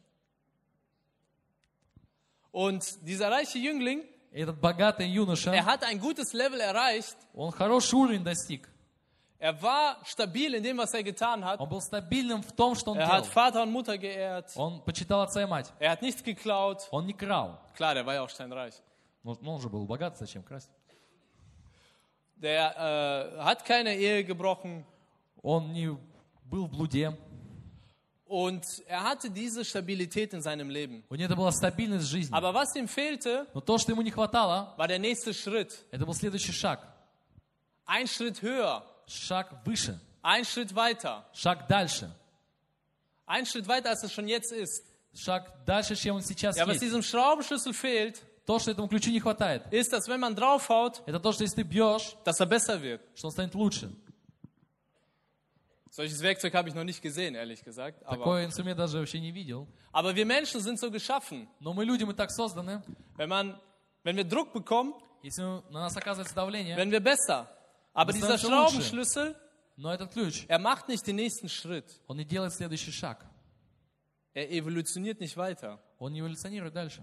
Und dieser reiche Jüngling, Этот богатый юноша, er hat ein gutes Level erreicht. он хороший уровень достиг. Er war stabil in dem, was er getan hat. Он был стабильным в том, что он Er hat делал. Vater und Mutter geehrt. Он почитал отца и мать. Er hat nichts geklaut. Он не крал. Klar, der war ja auch steinreich. Ну, ну, он же был богат, зачем красть? Der äh, hat keine Ehe gebrochen. Он не был в блуде. Und er hatte diese Stabilität in seinem Leben. У него была стабильность в жизни. Aber was ihm fehlte, Но то, что ему не хватало, war der nächste Schritt. это был следующий шаг. Ein Schritt höher. Шаг выше. Ein Schritt weiter. Шаг дальше. Ein Schritt weiter, als es schon jetzt ist. Шаг дальше, чем он сейчас Ja, was есть. diesem Schraubenschlüssel fehlt, То, что этому ключу не хватает, ist, dass wenn man draufhaut, это то, что если ты бьешь, dass er besser wird. что он станет лучше. Solches Werkzeug habe ich noch nicht gesehen, ehrlich gesagt. Aber, Такой инструмент даже вообще не видел. aber wir Menschen sind so geschaffen. Но мы люди, мы так созданы. Wenn, man, wenn wir Druck bekommen, Если на нас оказывается давление, werden wir besser. Aber Das dieser ist dann schon Schraubenschlüssel, но этот ключ, er macht nicht den nächsten Schritt. он не делает следующий шаг. Er evolutioniert nicht weiter. Он не эволюционирует дальше.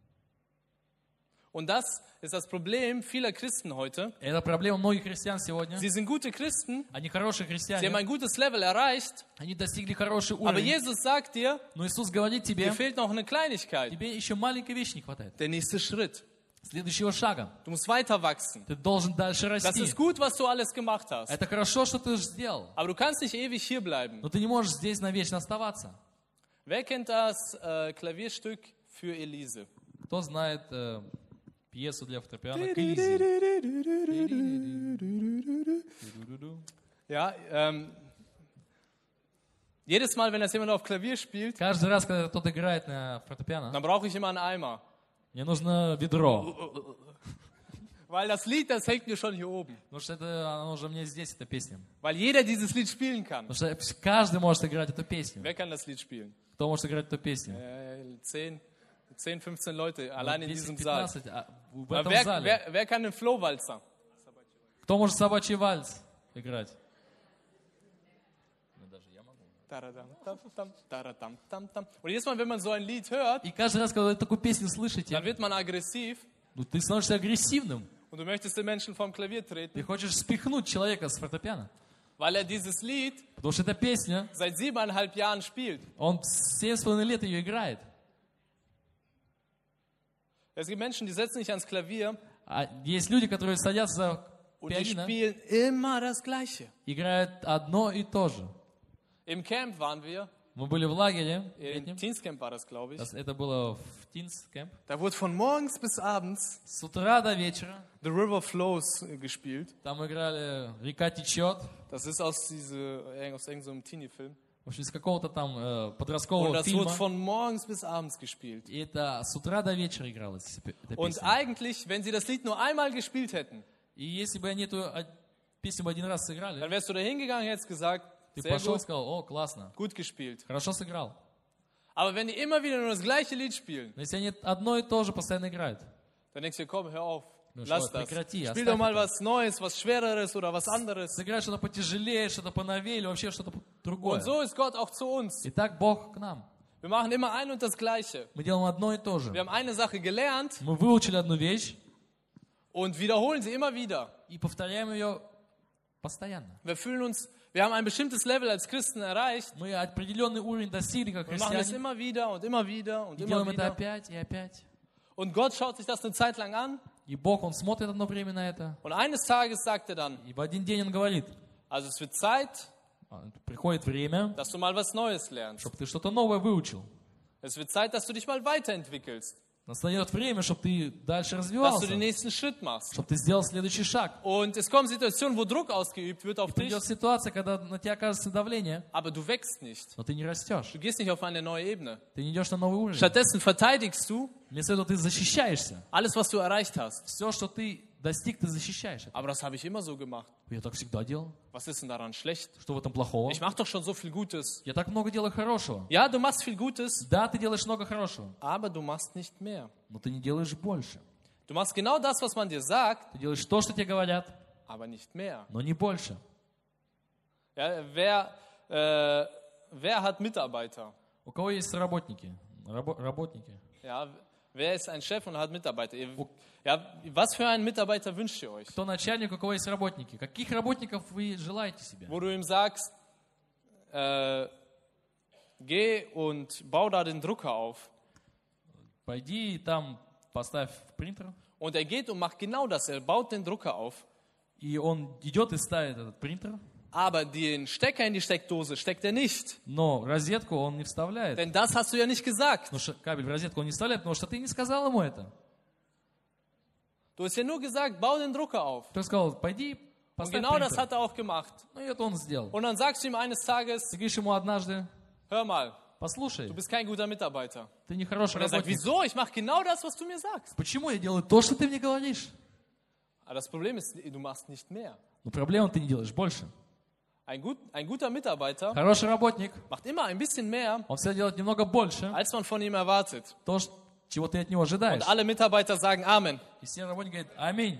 Und das ist das Problem vieler Christen heute. Это проблема многих христиан сегодня. Sie sind gute Christen, Они хорошие sie haben христиане, ein gutes Level erreicht, они достигли хороший aber уровень. Jesus sagt dir, Но Иисус говорит dir тебе, fehlt noch eine Kleinigkeit, тебе еще маленькой вещи не хватает. der nächste Schritt. Следующего шага. Du musst weiter wachsen. Ты должен дальше Das расти. ist gut, was du alles gemacht hast, Это хорошо, что ты сделал. aber du kannst nicht ewig hier bleiben. Но ты не можешь здесь навечно оставаться. Wer kennt das äh, Klavierstück für Elise? Кто знает э, пьесу для фортепиано «Колизей»? Ja, ähm, jedes Mal, wenn das jemand auf Klavier spielt, Каждый раз, когда кто-то играет на фортепиано, dann brauche ich immer einen Eimer. мне нужно ведро. Weil das Lied, das hängt mir schon hier oben. Потому что это, оно уже мне здесь, эта песня. Weil jeder dieses Lied spielen kann. Потому что каждый может играть эту песню. Wer kann das Lied spielen? Кто может играть эту песню? Äh, zehn, zehn, fünfzehn Leute allein in diesem десять Saal. пятнадцать а в Aber этом wer, зале. wer, wer kann den Flohwalzer? Кто может собачий вальс играть? Und jedes Mal, wenn man so ein Lied hört, И каждый раз, когда вы такую песню слышите, dann wird man aggressiv ну, ты становишься агрессивным. und du möchtest den Menschen vom Klavier treten, Ты хочешь спихнуть человека с фортепиано. weil er dieses Lied Потому что эта песня, seit siebeneinhalb Jahren spielt. он семь с половиной лет ее играет. Es gibt Menschen, die setzen sich ans Klavier А есть люди, которые садятся за und die пианино, spielen immer das Gleiche. играют одно и то же. Im Camp waren wir, Мы были в лагере, im летнем. Teenscamp war das, glaube ich. Das- это было в Teens Camp. Da wurde von morgens bis abends С утра до вечера The River Flows äh, gespielt. там играли «Река течет», Das ist aus, diese, aus irgendeinem Teenie-Film. в общем, из какого-то там э, Und подросткового das фильма. wurde von morgens bis abends gespielt. И это с утра до вечера игралась эта Und песня. eigentlich, wenn sie das Lied nur einmal gespielt hätten, И если бы они эту а, песню бы один раз сыграли, dann wärst du da hingegangen und hättest gesagt, ты sehr пошел и gut, сказал: «О, классно, gut gespielt. хорошо сыграл». Aber wenn die immer wieder nur das gleiche Lied spielen, Но если они одно и то же постоянно играют, dann denkst du, komm, hör auf, Ну, lass что, das. прекрати, Spiel оставь doch mal это. was Neues, was Schwereres oder was anderes. сыграй что-то потяжелее, что-то поновее, или вообще что-то другое. Und so ist Gott auch zu uns. И так Бог к нам. Wir machen immer ein und das Gleiche. Мы делаем одно и то же. Wir haben eine Sache gelernt Мы выучили одну вещь und wiederholen sie immer wieder. и повторяем ее постоянно. Wir fühlen uns, wir haben ein bestimmtes Level als Christen erreicht. Мы определенный уровень достигли как Wir machen es христиане. immer wieder und immer wieder und И immer делаем это wieder. опять и опять. Und Gott schaut sich das eine Zeit lang an И Бог, Он смотрит одно время на это. und eines Tages sagt er dann, И в один день Он говорит, also es wird Zeit, а, приходит время, dass du mal was Neues lernst. чтобы ты что-то новое выучил. Es wird Zeit, dass du dich mal weiterentwickelst, Настает время, чтобы ты дальше dass du развивался, den nächsten Schritt machst. чтобы ты сделал следующий шаг. Und es kommen Situationen, wo Druck ausgeübt wird auf dich, Придет ситуация, когда на тебя окажется давление, aber du wächst nicht. но ты не растешь. Du gehst nicht auf eine neue Ebene. Ты не идешь на новый уровень. Stattdessen verteidigst du Вместо этого ты защищаешься. alles, was du erreicht hast. Все, что ты достиг, ты защищаешь. Aber das habe ich immer so gemacht. Я так всегда делал. Was ist denn daran schlecht? Что в этом плохого? Ich mache doch schon so viel Gutes. Я так много делаю хорошего. Ja, du machst viel Gutes, Да, ты делаешь много хорошего, aber du machst nicht mehr. но ты не делаешь больше. Du machst genau das, was man dir sagt, Ты делаешь то, что тебе говорят, aber nicht mehr. но не больше. Ja, wer, äh, wer hat Mitarbeiter? У кого есть работники? Рабо- работники. Ja, wer ist ein Chef und hat Mitarbeiter? Ihr, ja, was für einen Mitarbeiter wünscht ihr euch? Кто начальник, у кого есть работники? Каких работников вы желаете себе? Wo du ihm sagst, äh, geh und bau da den Drucker auf. Пойди и там поставь принтер. Und er geht und macht genau das. Er baut den Drucker auf. И он идет и ставит этот принтер, Aber den Stecker in die Steckdose steckt er nicht. но розетку он не вставляет. Denn das hast du ja nicht gesagt. Потому что кабель в розетку он не вставляет, потому что ты не сказал ему это. Du hast ja nur gesagt, bau den Drucker auf. Ты сказал: пойди, Und поставь genau das принтер. hat er auch gemacht. Ну и это он сделал. Und dann sagst du ihm eines Tages, Ты говоришь ему однажды: hör mal, послушай, du bist kein guter Mitarbeiter. ты не хороший Und er sagt, работник. wieso? Ich mache genau das, was du mir sagst. Почему я делаю то, что ты мне говоришь? Aber das Problem ist, du machst nicht mehr. Но проблема, ты не делаешь больше. Ein, gut, ein guter Mitarbeiter Хороший работник, macht immer ein bisschen mehr, он всегда делает немного больше, als man von ihm erwartet. то, ш- чего ты от него ожидаешь. Und alle Mitarbeiter sagen Amen. И все работники говорят, аминь.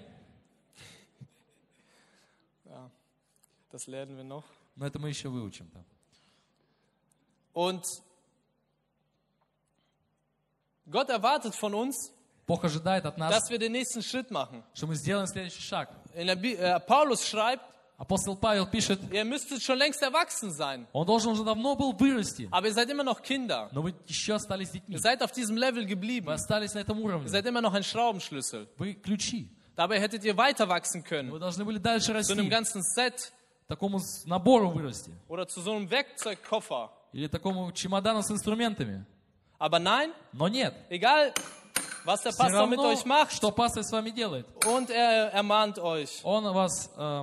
Das lernen wir noch. Но это мы еще выучим там. Und Gott erwartet von uns, Бог ожидает от нас, dass wir den nächsten Schritt machen. что мы сделаем следующий шаг. In der Bi- äh, Paulus schreibt, Апостол Павел пишет, ihr müsstet schon längst erwachsen sein, он должен уже давно был вырасти, aber ihr seid immer noch Kinder. но вы еще остались детьми. Ihr seid auf diesem Level Вы geblieben. остались на этом Ihr уровне. seid immer noch ein Schraubenschlüssel. Вы ключи. Dabei hättet ihr weiter wachsen Вы können. должны были дальше Zu einem расти, ganzen Set такому с- набору вырасти. oder zu so einem Werkzeugkoffer. Или такому чемодану с инструментами. Aber nein, Но нет. egal was der Все Pastor mit равно, euch macht, что пастор с вами делает. und er ermahnt euch Он вас э,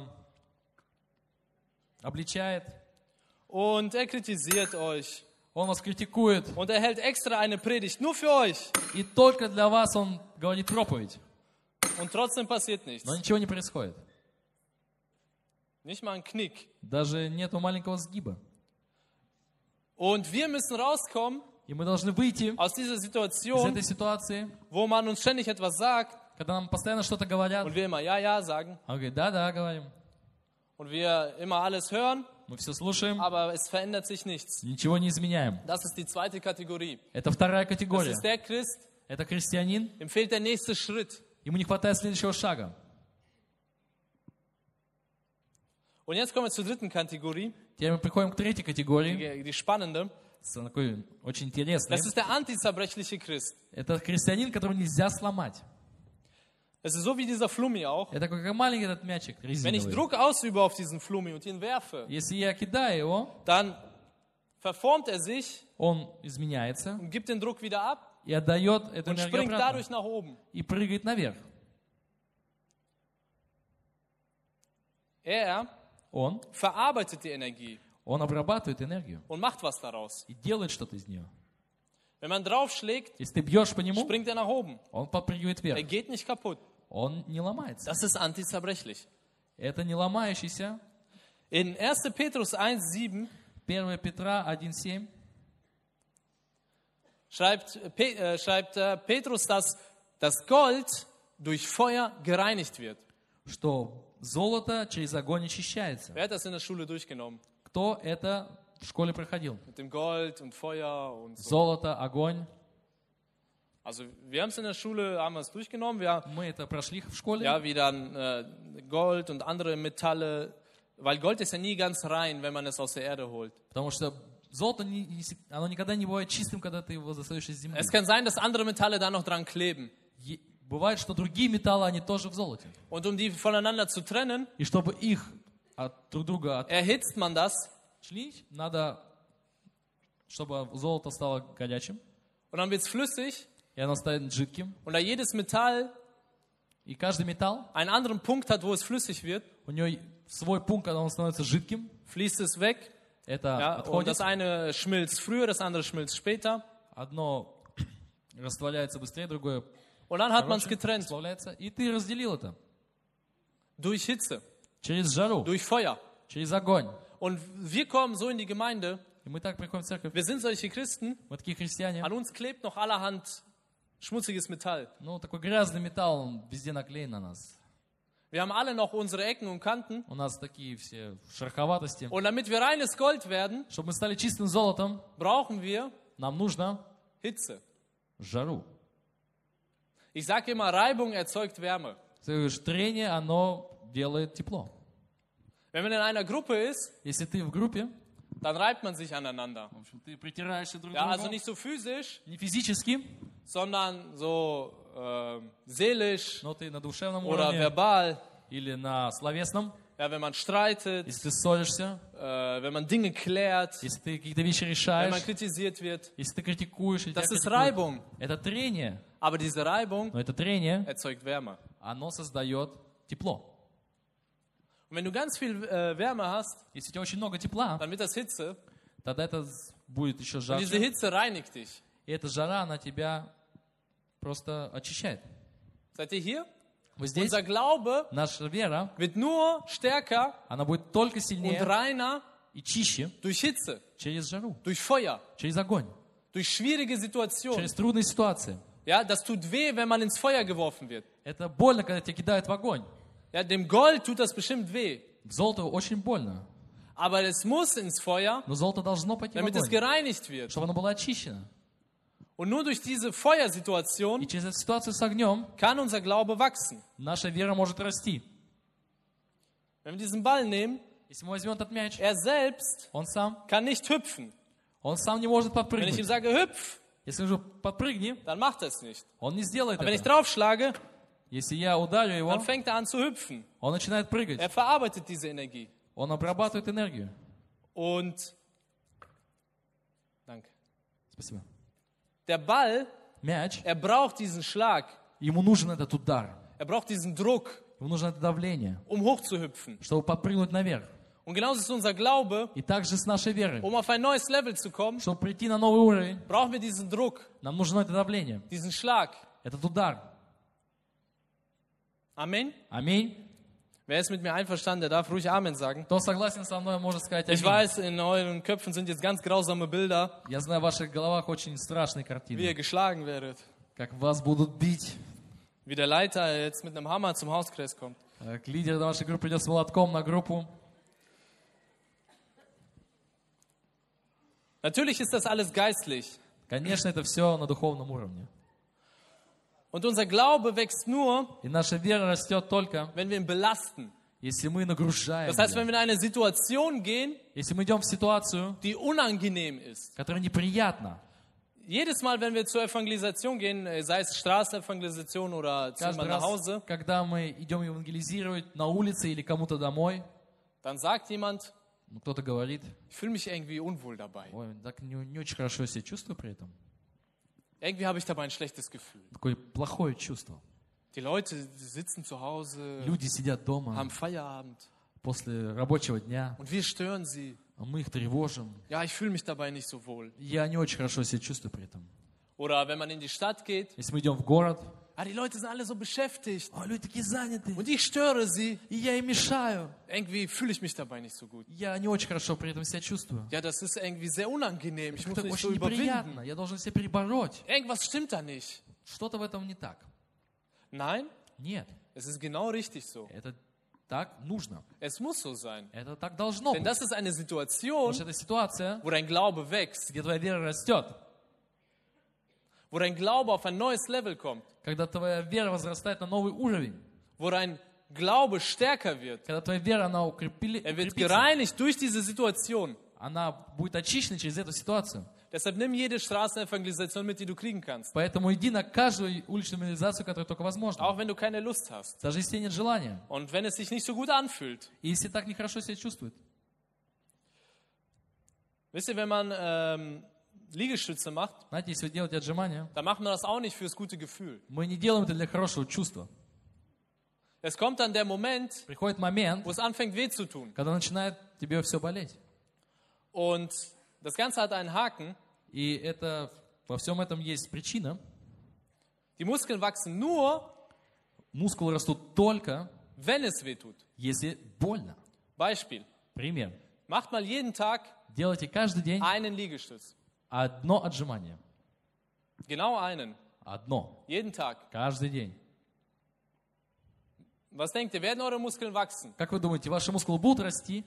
обличает, und er kritisiert euch он вас критикует. und er hält extra eine Predigt nur für euch И только для вас он говорит проповедь. und trotzdem passiert nichts. Но ничего не происходит. Nicht mal ein Knick. Даже нету маленького сгиба. Und wir müssen rauskommen И мы должны выйти aus dieser из Situation, этой ситуации, wo man uns ständig etwas sagt когда нам постоянно что-то говорят. und wir immer ja, ja sagen Он говорит, да-да, говорим. und wir immer alles hören, Мы все слушаем, aber es verändert sich nichts. ничего не изменяем. Das ist die zweite Kategorie. Это вторая Das категория. ist der Christ, Это христианин, dem fehlt der nächste Schritt. ему не хватает следующего шага. Und jetzt kommen wir zur dritten Kategorie, Теперь мы приходим к третьей категории, die, die spannende. с такой очень интересной. Das ist der antizerbrechliche Christ. Это христианин, которого нельзя сломать. Es ist so wie dieser Flummi auch. Это такой как маленький этот мячик Wenn ich резиновый. Druck ausübe auf diesen Flummi und ihn werfe, Если я кидаю его, dann verformt er sich он изменяется und gibt den Druck wieder ab и отдает эту und энергию springt обратно dadurch nach oben. и прыгает наверх. Er Он, verarbeitet die Energie он обрабатывает энергию und macht was daraus. и делает что-то из нее. Wenn man draufschlägt, Если ты бьешь по нему, springt er nach oben. он подпрыгивает Er вверх. geht nicht kaputt. Он не ломается. Das ist antizerbrechlich. Это не ломающийся. In erster Petrus eins sieben первое Петра один семь schreibt, Pe äh, schreibt äh, Petrus, dass das Gold durch Feuer gereinigt wird. что золото через огонь очищается. Wer hat das in der Schule durchgenommen? Кто это в школе проходил? Mit dem Gold und Feuer und so. Золото, огонь. Also wir haben es in der Schule, haben wir es durchgenommen. Wir, Мы это прошли в школе. ja, wie dann äh, Gold und andere Metalle, weil Gold ist ja nie ganz rein, wenn man es aus der Erde holt. Потому что золото, не- не сек- оно никогда не бывает чистым, когда ты его достаешь из земли. Es kann sein, dass andere Metalle da noch dran kleben. Е- Бывает, что другие металлы, они тоже в золоте. Und um die voneinander zu trennen, И чтобы их от друг друга erhitzt man das отшлить, надо, чтобы золото стало горячим, und dann wird es flüssig. и оно станет жидким. Und da jedes Metall И каждый металл, einen anderen Punkt hat, wo es flüssig wird, у него свой пункт, когда он становится жидким, fließt es weg. это Ja, und отходит. das eine schmilzt früher, das andere schmilzt später. Одно растворяется быстрее, другое Und dann hat man es короче, getrennt. расплавляется. И ты разделил это Durch Hitze, через жару, durch Feuer. через огонь. Und wir kommen so in die Gemeinde, И мы так приходим в церковь. wir sind solche Christen, Мы такие христиане. an uns klebt noch allerhand schmutziges Metall. Ну, такой грязный металл, он везде наклеен на нас. Wir haben alle noch unsere Ecken und Kanten. У нас такие все шероховатости. Und damit wir reines Gold werden, Чтобы мы стали чистым золотом, brauchen wir нам нужно Hitze. жару. Ich sage immer, Reibung erzeugt Wärme. Ты говоришь, трение, оно делает тепло. Wenn man in einer Gruppe ist, Если ты в группе, dann reibt man sich aneinander. в общем, ты притираешься друг к Ja, другу. also nicht so physisch, Не физически, sondern so äh, seelisch но ты на душевном oder уровне verbal. или на словесном. Ja, wenn man streitet, Если ты ссоришься, äh, wenn man Dinge klärt, если ты какие-то вещи wenn решаешь, man kritisiert wird. если ты критикуешь, или Das тебя ist критикуют, Reibung. это трение. Aber diese Reibung Но это трение, erzeugt Wärme. оно создает тепло. Und wenn du ganz viel äh, Wärme hast, Если у тебя очень много тепла, dann wird das Hitze. тогда это будет еще Und diese жарче. Hitze reinigt dich. И эта жара, она тебя просто очищает. Seid ihr hier? Вы здесь? Unser Glaube Наша вера, wird nur stärker она будет только und сильнее reiner и чище durch Hitze, через жару, durch Feuer, через огонь, durch schwierige Situationen. через трудные ситуации. Ja, das tut weh, wenn man ins Feuer geworfen wird. Это больно, когда тебя кидают в огонь. Ja, dem Gold tut das bestimmt weh. Золото очень больно, Aber es muss ins Feuer, но золото должно пойти в damit es огонь, gereinigt wird. чтобы оно было очищено. Und nur durch diese И Feuersituation через эту ситуацию с огнем kann unser Glaube wachsen. наша вера может расти. Wenn wir diesen Ball nehmen, Если мы возьмем этот мяч, er selbst он сам, kann nicht hüpfen. он сам не может Wenn ich ihm подпрыгнуть. sage, hüpf, Если уже подпрыгни, dann macht er es nicht. он не сделает Aber wenn ich это. draufschlage, Если я ударю его, dann fängt er an zu hüpfen. он начинает прыгать. Er verarbeitet diese Energie. Он обрабатывает энергию. Und danke. Спасибо. Der Ball, Мяч, er braucht diesen Schlag. ему нужен этот удар. Er braucht diesen Druck, Ему нужно это давление, um hochzuhüpfen. чтобы подпрыгнуть наверх. Und genauso ist unser Glaube, И также с нашей верой. um auf ein neues Level zu kommen, Чтобы прийти на новый уровень, brauchen wir diesen Druck, нам нужно это давление, diesen Schlag. этот удар. Amen. Аминь. Wer ist mit mir einverstanden, der darf ruhig Amen sagen. Кто согласен со мной, может сказать Ich аминь. weiß, in euren Köpfen sind jetzt ganz grausame Bilder, Я знаю, в ваших головах очень страшные wie картины. ihr geschlagen werdet. Как вас будут бить. Wie der Leiter jetzt mit einem Hammer zum Hauskreis kommt. Как лидер нашей группы придет с молотком на группу. Natürlich ist das alles geistlich. Конечно, это все на духовном уровне. Und unser Glaube wächst nur, И наша вера растет только, wenn wir ihn belasten. если мы нагружаем Das heißt, wenn ее. wir in eine Situation gehen, Если мы идем в ситуацию, die unangenehm ist. которая неприятна. Jedes Mal, wenn wir zur Evangelisation gehen, sei es Straßenevangelisation oder zu Каждый jemandem nach раз, Hause, когда мы идем евангелизировать на улице или кому-то домой, dann sagt jemand, ну, кто-то говорит, ich fühle mich irgendwie unwohl dabei. ой, так не, не очень хорошо я себя чувствую при этом. Irgendwie habe ich dabei ein schlechtes Gefühl. Такое плохое чувство. Die Leute sitzen zu Hause, Люди сидят дома haben Feierabend после рабочего дня, und wir stören sie. а мы их тревожим. Ja, ich fühle mich dabei nicht so wohl. Я не очень хорошо себя чувствую при этом. Oder wenn man in die Stadt geht, Если мы идем в город, ah, die Leute sind alle so beschäftigt а люди такие заняты, und ich störe sie. и я им mешаю. Irgendwie fühle ich mich dabei nicht so gut. Я не очень хорошо при этом себя чувствую. Ja, das ist irgendwie sehr unangenehm. Ich muss Это mich so очень неприятно. überwinden. Я должен себя перебороть. Irgendwas stimmt da nicht. Что-то в этом не так. Nein, Нет, es ist genau richtig so. это так нужно. Es muss so sein. Это так должно Denn быть. das ist eine Situation, Потому что это ситуация, wo dein Glaube wächst, где твоя вера растет. wo dein Glaube auf ein neues Level kommt, Когда твоя вера возрастает на новый уровень. wo dein Glaube stärker wird. Когда твоя вера, она укрепили, Er wird укрепится. gereinigt durch diese Situation. Она будет очищена через эту ситуацию. Deshalb nimm jede Straßenevangelisation mit, die du kriegen kannst. Поэтому иди на каждую уличную мобилизацию, которая только возможна. Auch wenn du keine Lust hast. Даже если нет желания. Und wenn es sich nicht so gut anfühlt. И если так нехорошо себя чувствует. Wisst ihr, wenn man ähm, Liegestütze macht, Знаете, если вы делаете отжимания, dann macht man das auch nicht fürs gute Gefühl. мы не делаем это для хорошего чувства. Es kommt dann der Moment, Приходит момент, wo es anfängt weh zu tun. когда начинает тебе все болеть. Und das Ganze hat einen Haken. И это, во всем этом есть причина. Die Muskeln wachsen nur, Мускулы растут только, wenn es weh tut. если больно. Beispiel. Пример. Macht mal jeden Tag Делайте каждый день einen Liegestütz. одно отжимание. Genau einen. Одно. Jeden Tag. Каждый день. Was denkt ihr, werden eure Muskeln wachsen? Как вы думаете, ваши мускулы будут расти?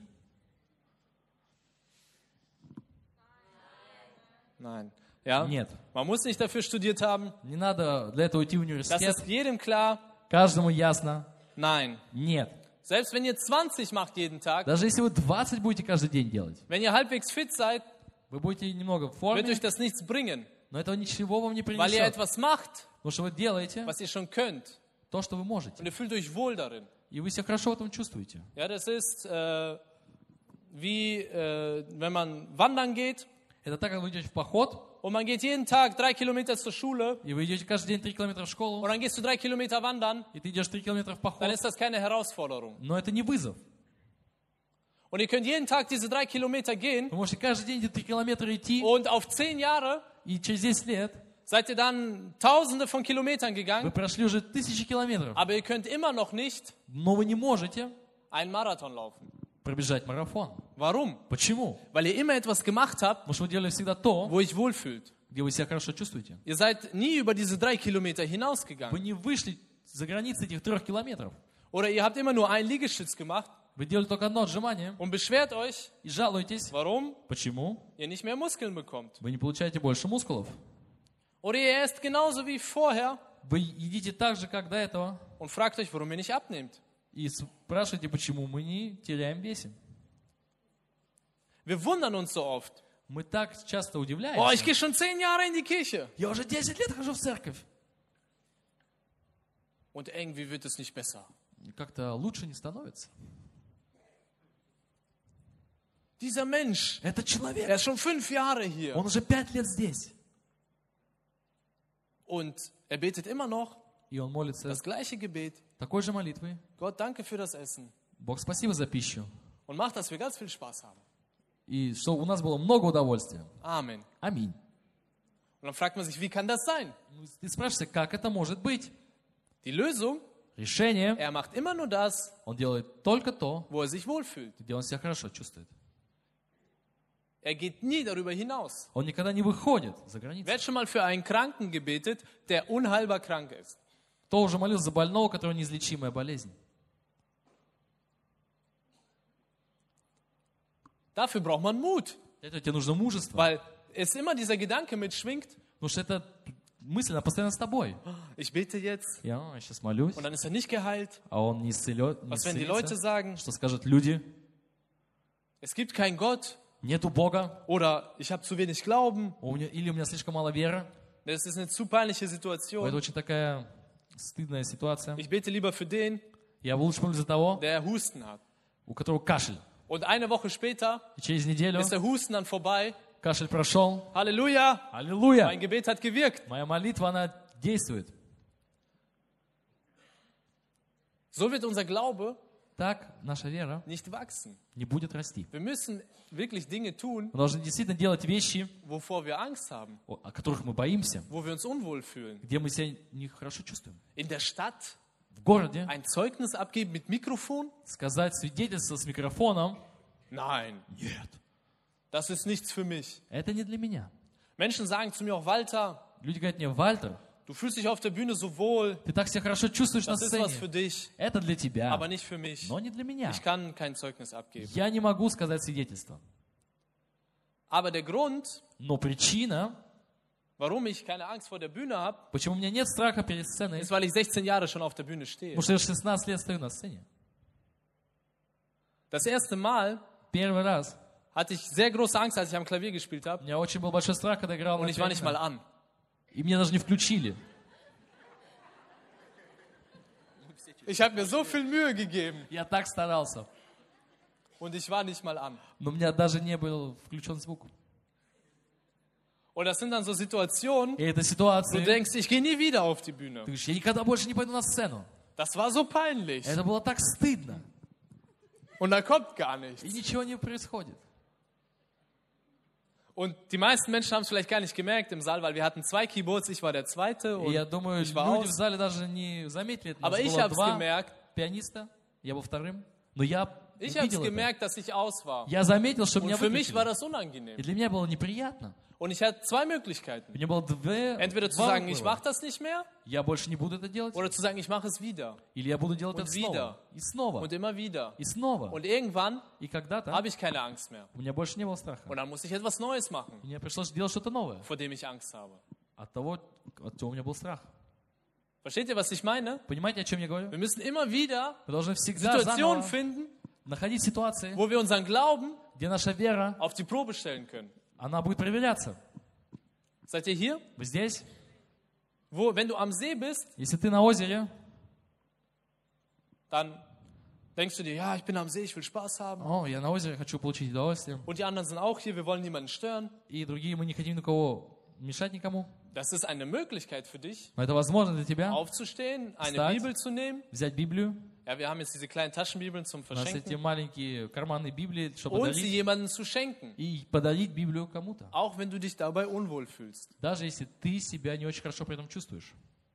Nein. Ja? Нет. Man muss nicht dafür studiert haben. Не надо для этого идти в Das университет. ist jedem klar. Каждому ясно. Nein. Нет. Selbst wenn ihr zwanzig macht jeden Tag, Даже если вы двадцать будете каждый день делать, wenn ihr halbwegs fit seid, вы будете немного в wird форме, euch das nichts bringen. но этого ничего вам не Weil ihr принесет. etwas macht, Потому что вы делаете was ihr schon könnt. то, что вы можете. Und ihr fühlt euch wohl darin. И вы себя хорошо в этом чувствуете. Ja, das ist äh, wie äh, wenn man wandern geht Это так, как вы идете в поход, und man geht jeden Tag drei Kilometer zur Schule и вы идете каждый день три километра в und школу, dann gehst du drei Kilometer wandern, и ты идешь три километра в dann поход, ist das keine Herausforderung. но это не вызов. Und ihr könnt jeden Tag diese drei Kilometer gehen Вы можете каждый день эти три километра идти, und auf zehn Jahre и через десять лет seid ihr dann tausende von Kilometern вы gegangen, прошли уже тысячи километров. aber ihr könnt immer noch nicht Но вы не можете einen Marathon laufen. пробежать марафон. Warum? Почему? Weil ihr immer etwas gemacht habt, Потому что вы делали всегда то, wo ich wohlfühlt. где вы себя хорошо чувствуете. Ihr seid nie über diese drei Kilometer Вы hinausgegangen. не вышли за границы этих трех километров. Oder ihr habt immer nur einen Liegestütz gemacht Вы делали только одно отжимание und beschwert euch, и жалуетесь. warum Почему? ihr nicht mehr Muskeln bekommt. Вы не получаете больше мускулов. Oder ihr esst genauso wie vorher Вы едите так же, как до этого, und fragt euch, warum ihr nicht abnehmt. и спрашиваете, почему мы не теряем весе. Wir wundern uns so oft. Мы так часто Oh, ich удивляемся. gehe schon zehn Jahre in die Kirche. Я уже десять лет хожу в церковь. Und irgendwie wird es nicht besser. И как-то лучше не становится. Dieser Mensch, Это человек. er ist schon fünf Jahre hier. Он уже пять лет здесь. Und er betet immer noch И он молится das gleiche Gebet. такой же молитвой. Gott, danke für das Essen. Бог, спасибо за пищу. Und macht, dass wir ganz viel Spaß haben. И что у нас было много удовольствия. Amen. Аминь. Und dann fragt man sich, wie kann das sein? Ну, Ты спрашиваешься, как это может быть? Die Lösung, Решение, er macht immer nur das, он делает только то, wo er sich wohlfühlt. где он себя хорошо чувствует. Er geht nie darüber hinaus. Он никогда не выходит за границу. Wer hat schon mal für einen Kranken gebetet, der unheilbar krank ist? Кто уже молился за больного, у которого неизлечимая болезнь? Dafür braucht man Mut, Для этого тебе нужно мужество. weil es immer dieser Gedanke mitschwingt, Потому что эта мысль, она постоянно с тобой. ich bete jetzt Я сейчас молюсь, und dann ist er nicht geheilt. а он не исцелет, не Was werden die Leute исцелится. sagen? Что скажут люди? Es gibt keinen Gott Нету Бога. oder ich habe zu wenig Glauben. У меня, или у меня слишком мало веры. Das ist eine zu peinliche Это Situation. очень такая стыдная ситуация. Ich bete lieber für den, Я лучше молюсь за того, der Husten hat. у которого кашель. Und eine Woche später И через неделю ist der Husten dann vorbei. кашель прошел. Halleluja, Аллилуйя! mein Gebet hat gewirkt. Моя молитва, она действует. So wird unser Glaube Так наша вера nicht wachsen. не будет расти. Wir müssen wirklich Dinge tun, Мы должны действительно делать вещи, wovor wir Angst haben, о о которых мы боимся, wo wir uns unwohl fühlen. где мы себя нехорошо чувствуем. In der Stadt В городе ein Zeugnis abgeben mit Mikrofon? сказать свидетельство с микрофоном, Nein, нет, das ist nichts für mich. это не для меня. Menschen sagen zu mir auch, Walter, Люди говорят мне, Вальтер, du fühlst dich auf der Bühne so wohl, ты так себя хорошо чувствуешь на das ist was für сцене. dich, Это для тебя, aber nicht für mich. но не для меня. Ich kann kein Zeugnis abgeben. Я не могу сказать свидетельство. Aber der Grund, Но причина, warum ich keine Angst vor der Bühne habe, почему у меня нет страха перед сценой, ist, weil ich sechzehn Jahre schon auf der Bühne stehe. потому что я шестнадцать лет стою на сцене. Das erste Mal Первый раз. hatte ich sehr große Angst, als ich am Klavier gespielt У habe меня очень был большой страх, когда играл und на ich war nicht mal пианино. an. И меня даже не включили. Ich habe mir so viel Mühe gegeben Я так старался. und ich war nicht mal an. Но у меня даже не был включен звук. Und das sind dann so Situationen, И эта wo du ситуация, ты denkst, ich gehe nie wieder auf die Bühne. говоришь, я никогда больше не пойду на сцену. Das war so peinlich Это было так стыдно. und da kommt gar nichts. И ничего не происходит. Und die meisten Menschen haben es vielleicht gar nicht gemerkt im Saal, weil wir hatten zwei Keyboards, ich war der zweite И я und думаю, ich war люди в aus. зале даже не заметили это. У Aber нас ich было habe es два gemerkt, пианиста, я был вторым. Но я ich habe es увидел это. gemerkt, dass ich aus war. Я заметил, что Und меня für mich war выключили. das unangenehm. И для меня было неприятно. Und ich hatte zwei Möglichkeiten. У меня было две, Entweder zu два sagen, ich выбора. mache das nicht mehr, Я больше не буду это делать. oder zu sagen, ich mache es wieder Или я буду делать Und это снова. wieder. И снова. und immer wieder. И снова. Und irgendwann И когда-то habe ich keine Angst mehr. у меня больше не было страха. Und dann muss ich etwas Neues machen, Мне пришлось делать что-то новое. vor dem ich Angst habe. От того, от чего у меня был страх. Versteht ihr, was ich meine? Понимаете, о чем я говорю? Wir müssen immer wieder Мы должны всегда Situationen заново finden, находить ситуации, wo wir unseren Glauben где наша вера, auf die Probe stellen können. она будет проверяться. Seid ihr hier? Вы здесь? Wo, wenn du am See bist, Если ты на озере, dann denkst du dir, ja, ich bin am See, ich will Spaß haben. о, я на озере, хочу получить удовольствие. Und die anderen sind auch hier, wir wollen niemanden stören. И другие, мы не хотим никого мешать никому. Das ist eine Möglichkeit für dich, Но это возможно для тебя aufzustehen, eine Встать. Bibel zu nehmen, взять Библию, Ja, wir haben jetzt diese kleinen Taschenbibeln zum У нас эти Verschenken маленькие карманные Библии, чтобы und sie подарить, jemandem zu schenken, и подарить Библию кому-то. auch wenn du dich dabei unwohl fühlst. Даже если ты себя не очень хорошо при этом чувствуешь.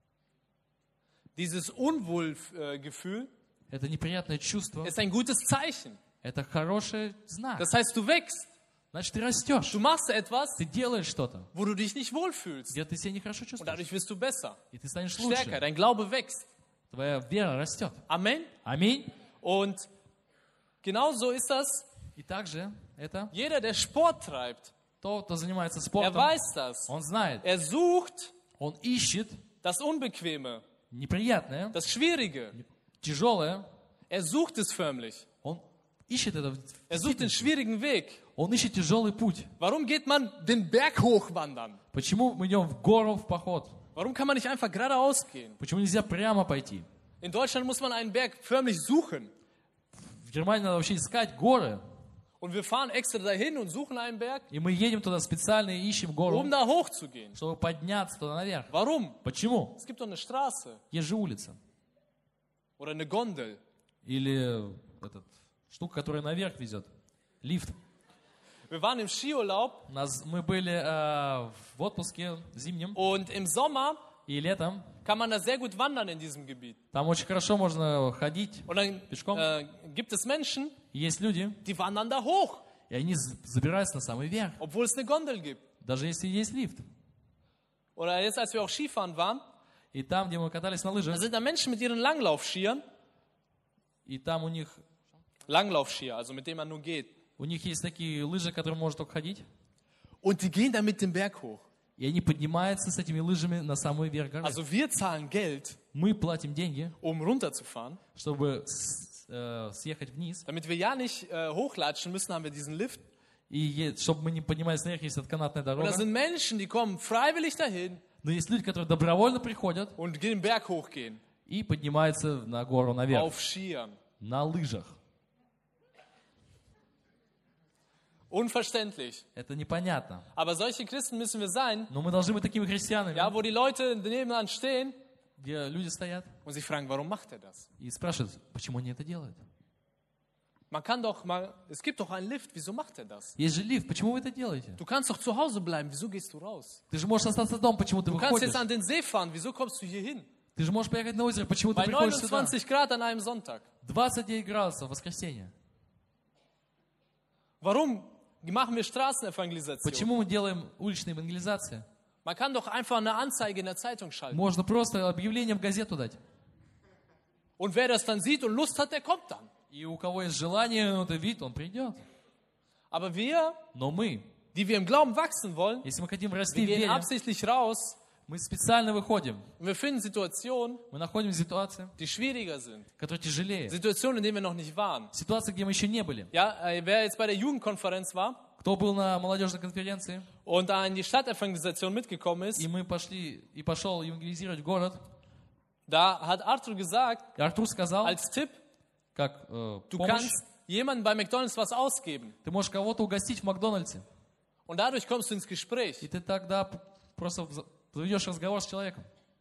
Dieses Unwohlgefühl Это неприятное чувство, ist ein gutes Zeichen. это хороший знак. Das heißt, du wächst. Значит, ты растешь, Du machst etwas, ты делаешь что-то, wo du dich nicht wohlfühlst. где ты себя нехорошо Und чувствуешь, dadurch wirst du besser, и ты станешь stärker. лучше. Dein Glaube wächst. Твоя вера растет. Amen. Аминь. Und genauso ist das. И также это Jeder, der Sport treibt, тот, кто занимается er спортом, weiß das. он знает, Er sucht он ищет das Unbequeme, неприятное, das Schwierige. тяжелое, Er sucht es förmlich. он ищет это. Er sucht den schwierigen Weg. Он ищет тяжелый путь. Warum geht man den Berg hochwandern? Почему мы идем в гору в поход? Warum kann man nicht einfach geradeaus gehen? Почему нельзя прямо пойти? In Deutschland muss man einen Berg förmlich suchen. В Германии надо вообще искать горы. Und wir fahren extra dahin und suchen einen Berg, И мы едем туда специально и ищем гору, um da hochzugehen. чтобы подняться туда наверх. Warum? Почему? Es gibt doch eine Straße Есть же улица. oder eine Gondel. Или этот, штука, которая наверх везет. Лифт. Wir waren im Skiurlaub У нас, мы были äh, в отпуске зимнем und im Sommer и летом. kann man da sehr gut wandern in diesem Gebiet. Там очень хорошо можно ходить. Und dann Пешком. äh, gibt es Menschen, И есть люди, die wandern da hoch, и они з- забираются на самый верх. obwohl es eine Gondel gibt. Даже если есть лифт. Oder jetzt, als wir auch Skifahren waren, И там, где мы катались на da лыжах, sind da Menschen mit ihren Langlaufskiern, и там у них, Langlaufskier, also mit denen man nur geht. у них есть такие лыжи, которые можно только ходить. Und die gehen dann mit dem Berg hoch. И они поднимаются с этими лыжами на самый верх горы. Also wir zahlen Geld, Мы платим деньги, um runterzufahren. чтобы с- э, съехать вниз. Damit wir ja nicht äh, hochlatschen müssen, haben wir diesen Lift. И е- чтобы мы не поднимались наверх, есть эта канатная Und da дорога. sind Menschen, die kommen freiwillig dahin Но есть люди, которые добровольно приходят und den Berg hochgehen. и поднимаются на гору наверх. Auf Skiern. На лыжах. Unverständlich. Это непонятно. Aber solche Christen müssen wir sein, Но мы должны быть такими христианами, ja, wo die Leute nebenan stehen где люди стоят und sich fragen, warum macht er das? и спрашивают, почему они это делают. Man kann doch mal, es gibt doch einen Lift, wieso macht er das? Есть же лифт, почему вы это делаете? Du kannst doch zu Hause bleiben, wieso gehst du raus? Ты же можешь остаться дома, почему ты Du kannst выходишь? jetzt an den See fahren, wieso kommst du hier hin? Ты же можешь поехать на озеро, почему ты Bei приходишь сюда? neunundzwanzig Grad an einem Sonntag. двадцать девять градусов, воскресенье. Warum machen wir Straßenevangelisation? Почему мы делаем уличные евангелизации? Man kann doch einfach eine Anzeige in der Zeitung schalten. Можно просто объявление в газету дать. Und wer das dann sieht und Lust hat, der kommt dann. И у кого есть желание, ну, это вид, он придет. Aber wir, Но мы, die wir im Glauben wachsen wollen, если мы хотим wir расти в gehen вере, absichtlich raus мы специально выходим. und wir finden Situationen, Мы находим ситуации, die schwieriger sind. которые тяжелее. Situationen, in denen wir noch nicht waren. Ситуации, где мы еще не были. Ja, äh, wer jetzt bei der Jugendkonferenz war Кто был на молодежной конференции, und da in die Stadtevangelisation mitgekommen ist, и мы пошли, и пошел евангелизировать город, da hat Arthur gesagt, и Артур сказал, als Tipp, как э, du помощь, kannst jemandem bei McDonald's was ausgeben. ты можешь кого-то угостить в Макдональдсе. Und dadurch kommst du ins Gespräch. И ты тогда просто вз- заведешь разговор с человеком.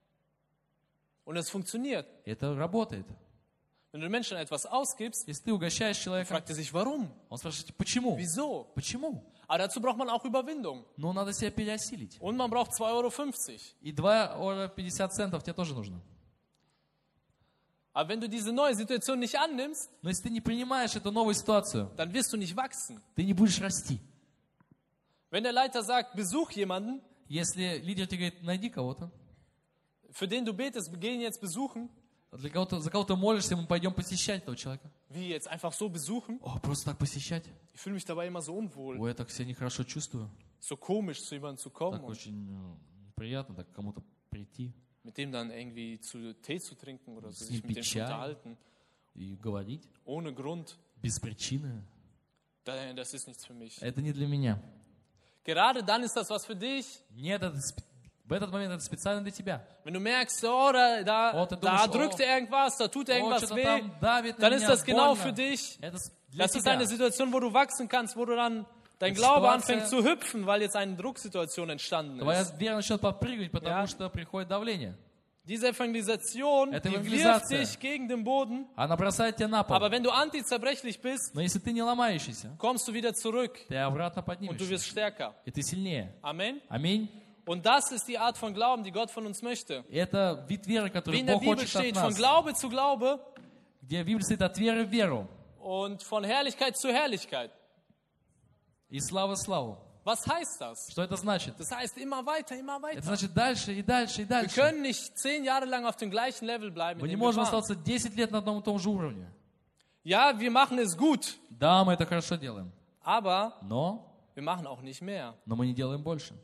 Und es funktioniert. И это работает. Wenn du Menschen etwas ausgibst, Если ты угощаешь человека, fragt er sich, warum? он спрашивает, почему? Wieso? Почему? Aber dazu braucht man auch Überwindung. Ну, надо себя переосилить. Und man braucht zwei Euro fünfzig. И два евро пятьдесят центов тебе тоже нужно. Aber wenn du diese neue Situation nicht annimmst, Но если ты не принимаешь эту новую ситуацию, dann wirst du nicht wachsen. ты не будешь расти. Wenn der Leiter sagt, besuch jemanden, Если лидер тебе говорит, найди кого-то, für den du betest, wir gehen jetzt besuchen, для кого-то, за кого ты молишься, мы пойдем посещать этого человека. wie jetzt einfach so besuchen? О, просто так посещать? Ich fühle mich dabei immer so unwohl, Ой, я так себя нехорошо чувствую. so komisch zu jemandem zu kommen Так und очень э, неприятно так к кому-то прийти mit dem dann irgendwie zu Tee zu trinken oder so, С sich ним mit dem zu пить чай. unterhalten, и говорить ohne Grund. без причины. Da- Das ist nichts für mich. Это не для меня. Gerade dann ist das was für dich, Нет, это сп- в этот момент это специально для тебя. wenn du merkst, oh, da, da, Oh, du da думаешь, drückt oh. er irgendwas, da tut er О, irgendwas что-то weh, там давит на dann ist меня, das genau больно. für dich. Это с- для Das ist тебя. eine Situation, wo du wachsen kannst, wo du dann dein Das Glaube Situaция- anfängt zu hüpfen, weil jetzt eine Drucksituation entstanden Твоя ist. вера начнет подпрыгивать, потому Ja. что приходит давление. Diese Evangelisation, Это die wirft евангелизация. dich gegen den Boden. Она бросает тебя на пол. Aber wenn du antizerbrechlich bist, Но если ты не ломающийся, kommst du wieder zurück ты обратно und du поднимешься. wirst stärker. И ты сильнее. Amen. Аминь. Und das ist die Art von Glauben, die Gott von uns möchte. Это вид веры, Wie который in der Бог Bibel хочет от steht, von нас. Glaube zu Glaube Где в Библии стоит от веры в веру. und von Herrlichkeit zu Herrlichkeit. И слава в славу. Was heißt das? Что это значит? Das heißt immer weiter, immer Это weiter. значит дальше и дальше и Wir дальше. können nicht zehn Jahre lang auf dem gleichen Level bleiben, Мы in не dem wir можем waren. остаться десять лет на одном и том же уровне. Ja, wir machen es gut, Да, мы это хорошо делаем. aber Но, wir machen auch nicht mehr. но мы не делаем больше.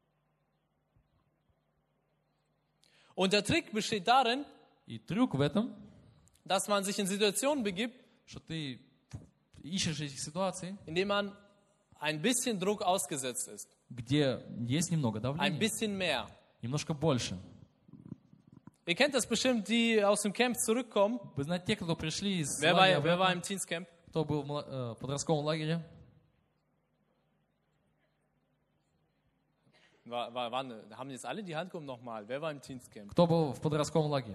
Und der Trick besteht darin, И трюк в этом, dass man sich in Situationen begibt, что ты ищешь этих ситуаций, in denen man ein bisschen Druck ausgesetzt ist. где есть немного Ein давления, bisschen mehr. немножко больше. Ihr kennt das bestimmt, die aus dem Camp zurückkommen. Вы знаете, те, кто пришли из Wer лагеря war, wer war обратно, im Teenscamp? кто был в мла- э, подростковом лагере, War, war, waren, haben jetzt alle die Hand gehoben nochmal? Wer war im Teenscamp? кто был в подростковом лагере?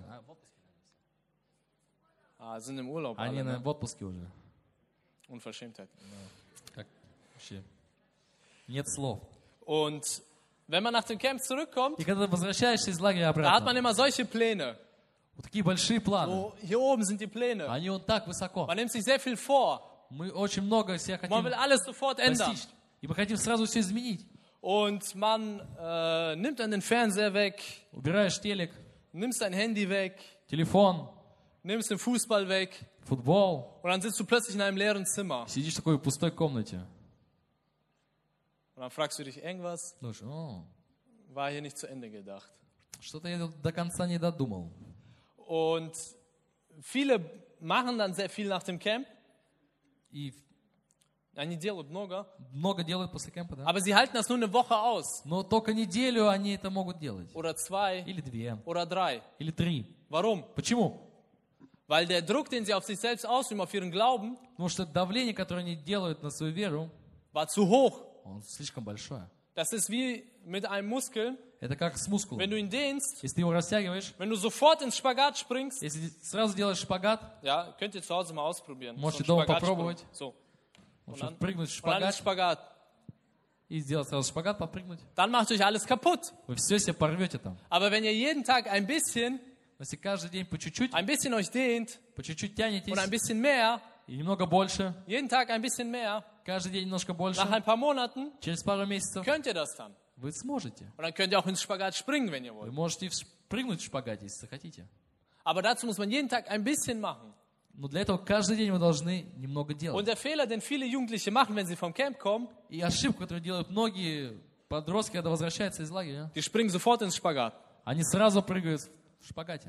Ah, sind im Urlaub Они alle, на- ne? в отпуске уже. Unverschämtheit. Как вообще? Нет слов. Und wenn man nach dem Camp zurückkommt, И когда ты возвращаешься из лагеря da hat man обратно, immer solche Pläne. вот такие большие планы, So, hier oben sind die Pläne. они вот так высоко. Man nimmt sich sehr viel vor. Мы очень много себя Man хотим will alles sofort ändern. достичь. И мы хотим сразу все изменить. Und man äh, nimmt dann den Fernseher weg, Убираешь телек, nimmst dein Handy weg, телефон, nimmst den Fußball weg футбол. und dann sitzt du plötzlich in einem leeren Zimmer. Сидишь в такой пустой комнате. Und dann fragst du dich, irgendwas Думаешь, о, war hier nicht zu Ende gedacht. что-то я до конца не додумал. Und viele machen dann sehr viel nach dem Camp. И Они делают много, много делают после кемпа, да? aber sie halten das nur eine Woche aus. Но только неделю они это могут делать. Oder zwei, Или две, oder drei. или три. Warum? Почему? Weil der Druck, den sie auf sich selbst ausüben, auf ihren Glauben, Потому что давление, которое они делают на свою веру, war zu hoch. он слишком большое. Das ist wie mit einem Muskel. Это как с мускулом. Wenn du ihn dehnst, Если ты его растягиваешь, wenn du sofort ins Spagat springst, если сразу делаешь шпагат, ja, könnt ihr zu Hause mal ausprobieren. Можете So ein дома Spagatsprung. попробовать. So. Und чтобы dann, прыгнуть в und dann ins шпагат Spagat. и сделать сразу шпагат, подпрыгнуть, Dann macht euch alles kaputt. вы все себе порвете там. Aber wenn ihr jeden Tag ein bisschen, Но если каждый день по чуть-чуть, ein bisschen euch dehnt по чуть-чуть тянетесь, und ein bisschen mehr, и немного больше, jeden Tag ein bisschen mehr, каждый день немножко больше, nach ein paar Monaten через пару месяцев könnt ihr das dann. вы сможете. Und dann könnt ihr auch ins Spagat springen, wenn ihr Вы wollt. можете прыгнуть в шпагате, если захотите. Aber dazu muss man jeden Tag ein bisschen machen. Но для этого каждый день вы должны немного Und делать. der Fehler, den viele Jugendliche machen, wenn sie vom Camp kommen, И ошибку, которую делают многие подростки, когда возвращаются из лагеря, die springen sofort ins Spagat. они сразу прыгают в шпагате.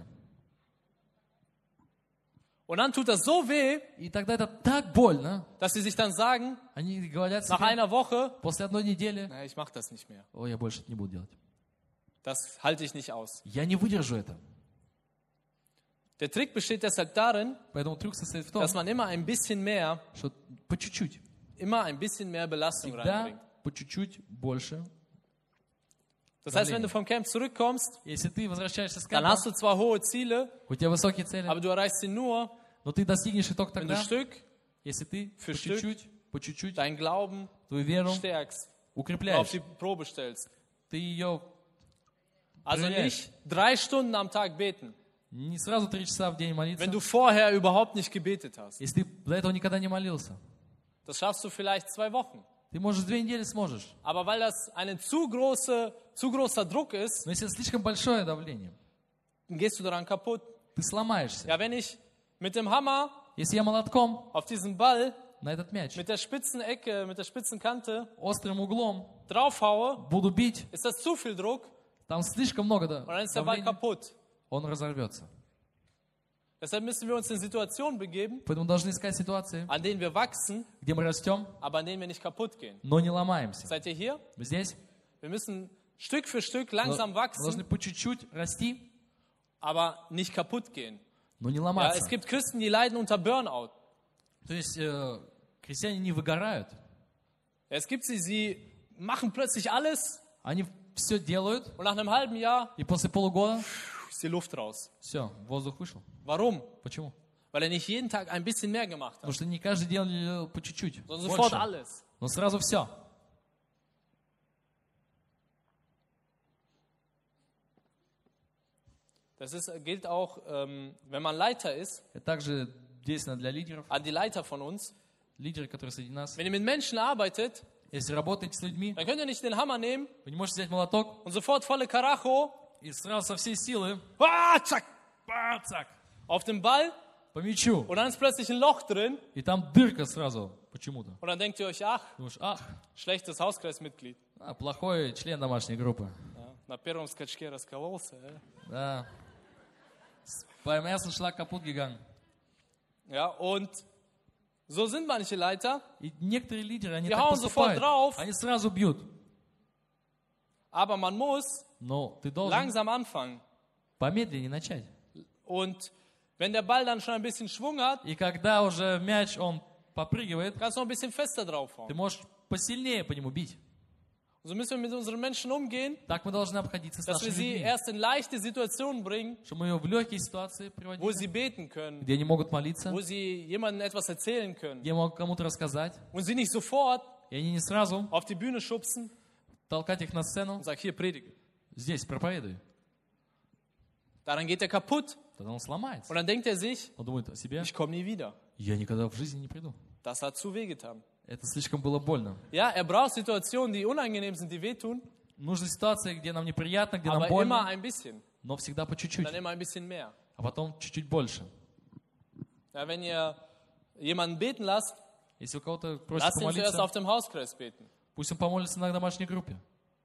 Und dann tut das so weh, И тогда это так больно. dass sie sich dann sagen, Они говорят nach себе, einer Woche, после одной недели, na, ich mache das nicht mehr. ой, я больше это не буду делать. Das halte ich nicht aus. Я не выдержу это. Der Trick besteht deshalb darin, Поэтому трюк состоит в том, dass man immer ein bisschen mehr, что по чуть-чуть, immer ein bisschen mehr Belastung всегда reinbringt. по чуть-чуть больше. Das heißt, wenn du vom Camp zurückkommst, Если ты возвращаешься с dann кампа, hast du zwar hohe Ziele, у тебя высокие цели, aber du erreichst sie nur, но ты достигнешь итог wenn du тогда, Stück если ты für по Stück чуть-чуть, по чуть-чуть deinen Glauben твою веру stärkst, auf укрепляешь. die Probe stellst. Ты ее Also Проверяешь. nicht drei Stunden am Tag beten, не сразу три часа в день молиться, wenn du vorher überhaupt nicht gebetet hast. если ты до этого никогда не молился. Das schaffst du vielleicht zwei Wochen. Ты, может, две недели сможешь. Aber weil das ein zu, große, zu großer Druck ist, Но если это слишком большое давление, dann gehst du daran kaputt. ты сломаешься. Ja, wenn ich mit dem Hammer Если я молотком auf diesen Ball на этот мяч mit der spitzen Ecke, mit der spitzen Kante острым углом draufhaue, буду бить, ist das zu viel Druck там слишком много und dann ist der Ball давления, kaputt. он разорвется. Deshalb müssen wir uns in Situationen begeben, Поэтому должны искать ситуации, an denen wir wachsen, где мы растем, aber an denen wir nicht kaputt gehen. но не ломаемся. Seid ihr hier? Мы здесь Wir müssen Stück für Stück мы langsam мы wachsen, должны по чуть-чуть расти, aber nicht kaputt gehen. но не Ja, ломаться. es gibt Christen, die leiden unter Burnout. То есть э, христиане не выгорают. Ja, es gibt sie, sie machen plötzlich alles Они все делают, und nach einem halben Jahr и после полугода ist die Luft raus. Все, воздух вышел. Warum? Почему? Weil er nicht jeden Tag ein bisschen mehr gemacht Потому hat, что не каждый день делали по чуть-чуть, sondern sofort больше, alles. но сразу все. Das ist, gilt auch, ähm, wenn man Leiter ist, Это также действенно для лидеров, an die Leiter von uns. лидеры, которые среди нас. Wenn ihr mit Menschen arbeitet, Если работаете с людьми, dann könnt ihr nicht den Hammer nehmen вы не можете взять молоток und sofort volle Karacho и сразу со всей силы ah, zack, ба, цак, auf den Ball по мячу. und dann ist plötzlich ein Loch drin И там дырка сразу почему-то. und dann denkt ihr euch, ach, Думаешь, ах, schlechtes Hauskreismitglied. а, плохой член домашней группы. Ja, на первом скачке раскололся. Äh. Да. Beim ersten Schlag kaputt gegangen. Ja, und so sind manche Leiter, И некоторые лидеры, они Die так hauen sofort поступают. drauf. Они сразу бьют. aber man muss Но ты должен langsam anfangen. помедленнее начать. Und wenn der Ball dann schon ein bisschen Schwung hat, И когда уже мяч, он попрыгивает, kannst du noch ein bisschen fester draufhauen. ты можешь посильнее по нему бить. Und so müssen wir mit unseren Menschen umgehen, Так мы должны обходиться с dass wir нашими sie людьми. erst in leichte Situationen bringen, Чтобы мы ее в легкие ситуации wo приводили, sie beten können, где они могут молиться, wo sie jemandem etwas erzählen können где могут кому-то рассказать. und sie nicht sofort И они не сразу auf die Bühne schubsen толкать их на сцену. und sagen, hier predige. Здесь проповедуй. Daran geht er kaputt Тогда он сломается. und dann denkt er sich, Он думает о себе. ich komme nie wieder. Я никогда в жизни не приду. Das hat zu weh getan. Это слишком было больно. Ja, er braucht Situationen, die unangenehm sind, die wehtun, Нужны ситуации, где нам неприятно, где aber нам immer больно, ein bisschen, но всегда по чуть-чуть. dann immer ein bisschen mehr. А потом чуть-чуть больше. Ja, wenn ihr jemanden beten lasst, Если у кого-то просят lasst ihn zuerst помолиться, auf dem Hauskreis beten. пусть он помолится на домашней группе.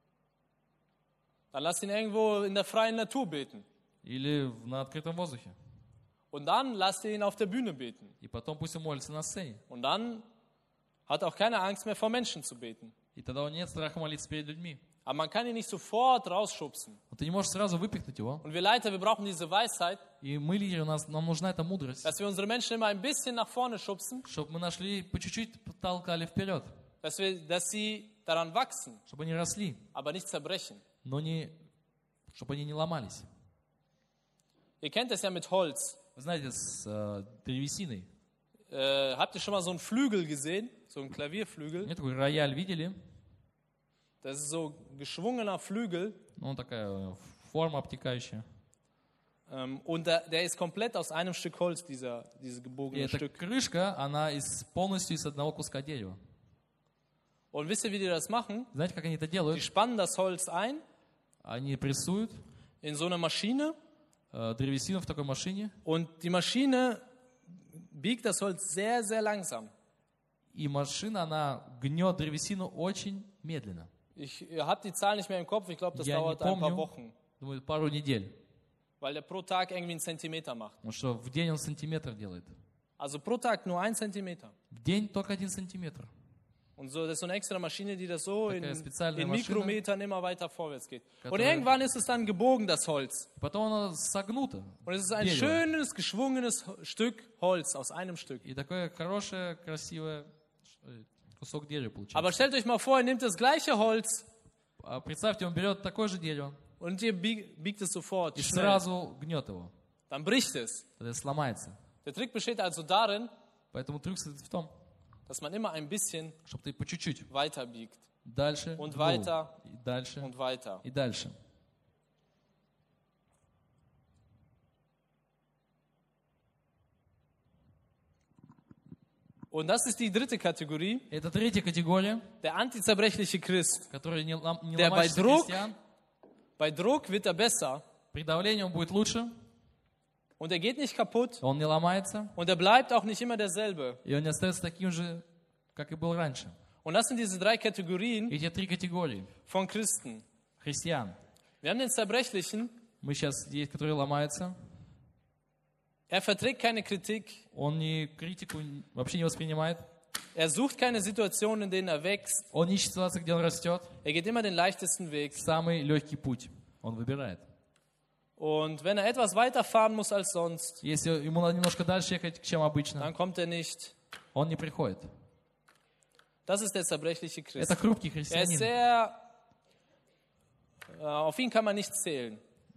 Dann lasst ihn irgendwo in der freien Natur beten. Или на открытом воздухе. Und dann lasst ihr ihn auf der Bühne beten. И потом пусть он молится на сцене. Und dann hat auch keine Angst mehr vor Menschen zu beten. И тогда он нет страха молиться перед людьми. Aber man kann ihn nicht sofort rausschubsen. Но ты не можешь сразу выпихнуть его. Und wir Leiter, wir brauchen diese Weisheit, И мы, лидеры, у нас, нам нужна эта мудрость, dass wir unsere Menschen immer ein bisschen nach vorne schubsen, чтобы мы нашли, по чуть-чуть толкали вперед, dass, wir, dass sie daran wachsen, чтобы они росли, aber nicht zerbrechen. но не, чтобы они не ломались. Ihr kennt das ja mit Holz. Вы знаете, с э, древесиной. Äh, habt ihr schon mal so einen Flügel gesehen? So einen Klavierflügel? Мне такой рояль видели? Das ist so ein geschwungener Flügel. Ну, такая э, форма обтекающая. Ähm, und der, der ist komplett aus einem Stück Holz, dieser, dieses И gebogene эта Stück. крышка, она из, полностью из одного куска дерева. Und wisst ihr, wie die das machen? Знаете, как они это Die делают? spannen das Holz ein Они прессуют in so eine Maschine э, древесину в такой машине, und die Maschine biegt das Holz sehr, sehr langsam. и машина, она гнет древесину очень медленно. Ich habe die Zahl nicht mehr im Kopf, ich glaube, das Я не dauert ein paar помню, Wochen, думаю, пару недель. weil der pro Tag irgendwie einen Zentimeter macht. Потому что в день он сантиметр делает. Also pro Tag nur ein Zentimeter. В день только один сантиметр. Und so, das ist so eine extra Maschine, die das so in, Такая специальная in машина, Mikrometern immer weiter vorwärts geht. Und которая- irgendwann ist es dann gebogen, das Holz. И потом оно согнуто. Und es ist ein Дерево. schönes, geschwungenes Stück Holz aus einem Stück. И такое хорошее, красивое э, кусок дерева получается. Aber stellt euch mal vor, ihr nehmt das gleiche Holz А представьте, он берет такое же дерево und ihr bieg- biegt es sofort и schnell. сразу гнет его. Dann bricht es. Тогда сломается. Der Trick besteht also darin, Поэтому трюк состоит в том, dass man immer ein bisschen чтобы ты по чуть-чуть weiter biegt дальше, Und гнул. weiter. И дальше, und weiter. и дальше. Und das ist die dritte Kategorie, Это третья категория, der antizerbrechliche Christ. которая не, лом, не Der bei ломающийся Druck- христиан. Bei Druck wird er besser При давлении он будет лучше, und er geht nicht kaputt он не ломается, und er bleibt auch nicht immer derselbe. и он не остается таким же, как и был раньше. Und das sind diese drei Kategorien Эти три категории von Christen. христиан. Wir haben den Zerbrechlichen, Мы сейчас есть, которые ломаются. er verträgt keine Kritik, Он не критику вообще не воспринимает. er sucht keine Situationen, in denen er wächst, Он ищет ситуации, где он растет. er geht immer den leichtesten Weg. Самый легкий путь он выбирает. Und wenn er etwas weiter fahren muss als sonst, Если ему надо немножко дальше ехать, чем обычно, dann kommt er nicht. он не приходит. Das ist der zerbrechliche Christ. Это хрупкий Er ist христианин. sehr, äh, auf ihn kann man nicht zählen.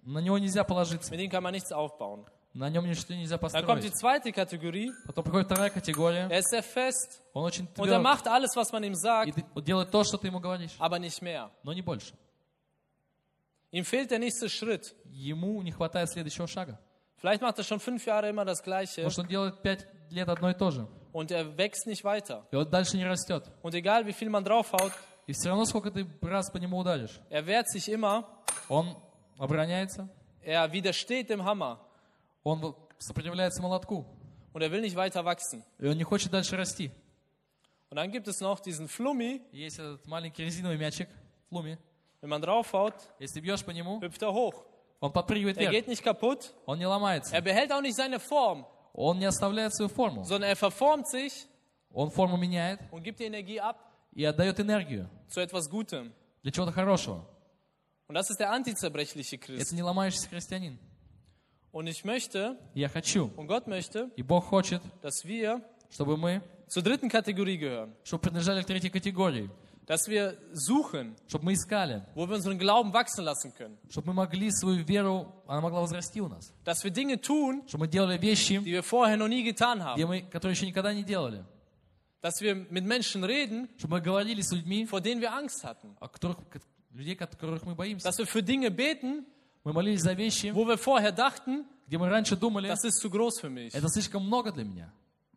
На него нельзя положиться. Mit ihm kann man nichts aufbauen. На нем ничто нельзя Dann kommt die построить. zweite Kategorie. Потом приходит вторая категория. Er ist sehr fest Он очень und er тверд. macht alles, was man ihm И sagt, ты- делает то, что ты ему говоришь, aber nicht mehr. но не больше. Ihm fehlt der nächste Schritt. Ему не хватает следующего шага. Vielleicht macht er schon fünf Jahre immer das Gleiche Потому что он делает пять лет одно и то же. und er wächst nicht weiter. И вот дальше не растет. Und egal, wie viel man draufhaut, И все равно, сколько ты раз по нему ударишь, er wehrt sich immer, он обороняется, er widersteht dem Hammer он вот сопротивляется молотку. und er will nicht weiter wachsen. И он не хочет дальше расти. Und dann gibt es noch diesen Flummi, И есть этот маленький резиновый мячик, флуми. wenn man draufhaut, Если бьешь по нему, hüpft er hoch. он подпрыгивает Er вверх. geht nicht kaputt, Он не ломается. er behält auch nicht seine Form, Он не оставляет свою форму. sondern er verformt sich Он форму меняет und gibt die Energie ab и отдает энергию zu etwas Gutem. для чего-то хорошего. Und das ist der antizerbrechliche Christ. Это не ломающийся христианин. Und ich möchte, Я хочу, und Gott möchte, и Бог хочет, dass wir чтобы мы, zur dritten Kategorie gehören. чтобы принадлежали к третьей категории, Dass wir suchen, чтобы мы искали, wo wir unseren Glauben wachsen lassen können. чтобы мы могли свою веру, она могла возрасти у нас. Dass wir Dinge tun, Чтобы мы делали вещи, die wir vorher noch nie getan где haben. мы, которые еще никогда не делали. Dass wir mit Menschen reden, Чтобы мы говорили с людьми, vor denen wir Angst hatten. о которых, людей, которых мы боимся. Dass wir für Dinge beten, Мы молились за вещи, wo wir vorher dachten, где мы раньше думали, das ist zu groß für mich. это слишком много для меня.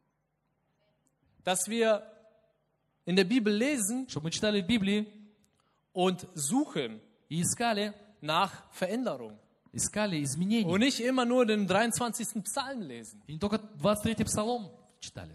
Dass wir in der Bibel lesen Чтобы мы читали в Библии und suchen и искали, nach Veränderung. искали изменений. Und nicht immer nur den dreiundzwanzigsten Psalm lesen. И не только двадцать третий Псалом читали.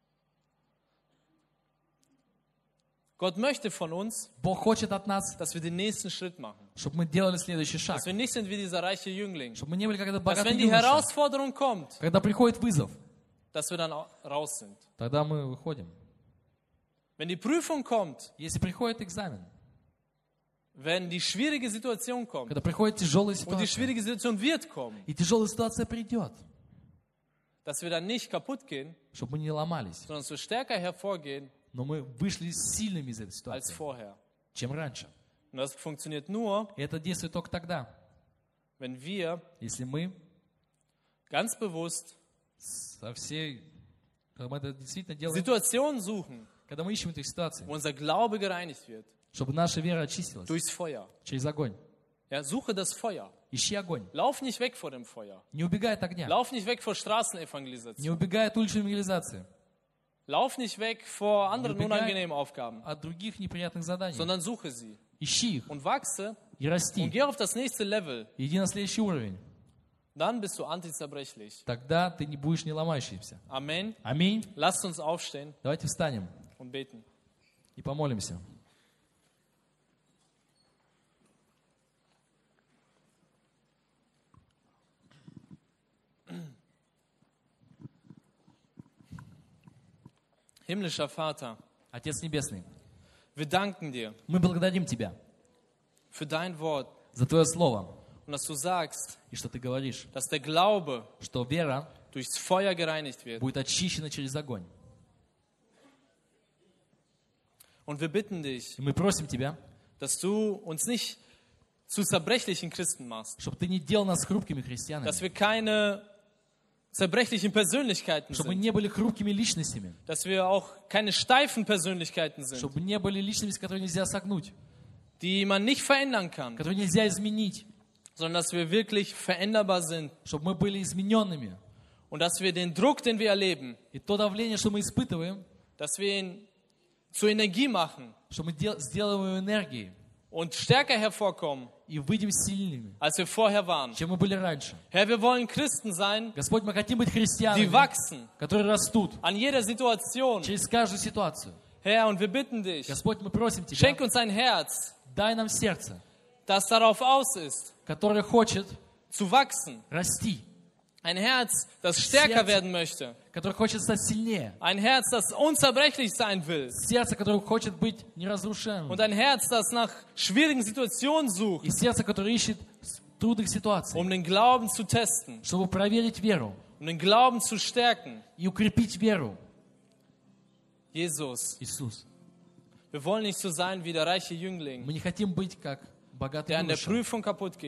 Gott möchte von uns, Бог хочет от нас, dass wir den nächsten Schritt machen. чтобы мы делали следующий шаг. Dass wir nicht sind wie dieser reiche Jüngling. Чтобы мы не были как этот Dass богатый wenn die юноша. Herausforderung kommt, Когда приходит вызов, dass wir dann au- raus sind. тогда мы выходим. Wenn die Prüfung kommt, Если приходит экзамен, wenn die schwierige Situation kommt, когда приходит тяжелая und die ситуация, schwierige Situation wird kommen, и тяжелая ситуация придет, dass wir dann nicht kaputt gehen, чтобы мы не ломались, sondern dass wir stärker hervorgehen но мы вышли сильными из этой als ситуации, vorher. чем раньше. Und das funktioniert nur, И это действует только тогда, wenn wir если мы ganz bewusst со всей, когда мы это действительно делаем, Situationen suchen, когда мы ищем этих ситуаций, wo unser Glaube gereinigt wird, чтобы наша вера очистилась durchs Feuer. через огонь. Ja, suche das Feuer. Ищи огонь. Lauf nicht weg vor dem Feuer. Не убегай от огня. Lauf nicht weg vor Не Straßenevangelisation. убегай от уличной евангелизации, Lauf nicht weg vor anderen Убегай. unangenehmen Aufgaben, от других неприятных заданий. sondern suche sie Ищи их und wachse и расти. und geh auf das nächste Level. Иди на следующий уровень. Dann bist du antizerbrechlich. Тогда ты не будешь не ломающийся. Amen. Аминь. Lasst uns aufstehen Давайте встанем und beten. и помолимся. Himmlischer Vater, Отец Небесный, wir danken dir мы благодарим Тебя für dein Wort за Твое Слово und dass du sagst, и что Ты говоришь, dass der Glaube что вера durchs Feuer gereinigt wird. будет очищена через огонь. Und wir bitten dich, И мы просим Тебя, dass du uns nicht zu zerbrechlichen Christen machst, чтобы Ты не делал нас хрупкими христианами, dass wir keine zerbrechlichen Persönlichkeiten чтобы мы sind, не были хрупкими личностями, dass wir auch keine steifen Persönlichkeiten sind, чтобы не были личностями, которые нельзя согнуть, die man nicht verändern kann, которые нельзя изменить, sondern dass wir wirklich veränderbar sind чтобы мы были измененными. und dass wir den Druck, den wir erleben, И то давление, что мы испытываем, dass wir ihn zur Energie machen что мы дел- сделаем его энергией und stärker hervorkommen, и выйдем сильными, als wir vorher waren. чем мы были раньше. Herr, wir wollen Christen sein, Господь, мы хотим быть die христианами, wachsen которые растут an jeder Situation. через каждую ситуацию. Herr, und wir bitten dich, Господь, мы просим Тебя, schenk uns ein Herz, дай нам сердце, das darauf aus ist, которое хочет zu wachsen. расти, Ein Herz, das stärker Herz. werden möchte. которое хочет стать сильнее, Ein Herz, das unzerbrechlich sein will. сердце, которое хочет быть неразрушаемым, Und ein Herz, das nach schwierigen Situationen sucht, и сердце, которое ищет трудных ситуаций, um den Glauben zu testen, чтобы проверить веру um den Glauben zu stärken. и укрепить веру. Jesus, Иисус, wir wollen nicht so sein wie der reiche Jüngling, мы не хотим быть как богатый der an der юноша, Prüfung kaputt geht,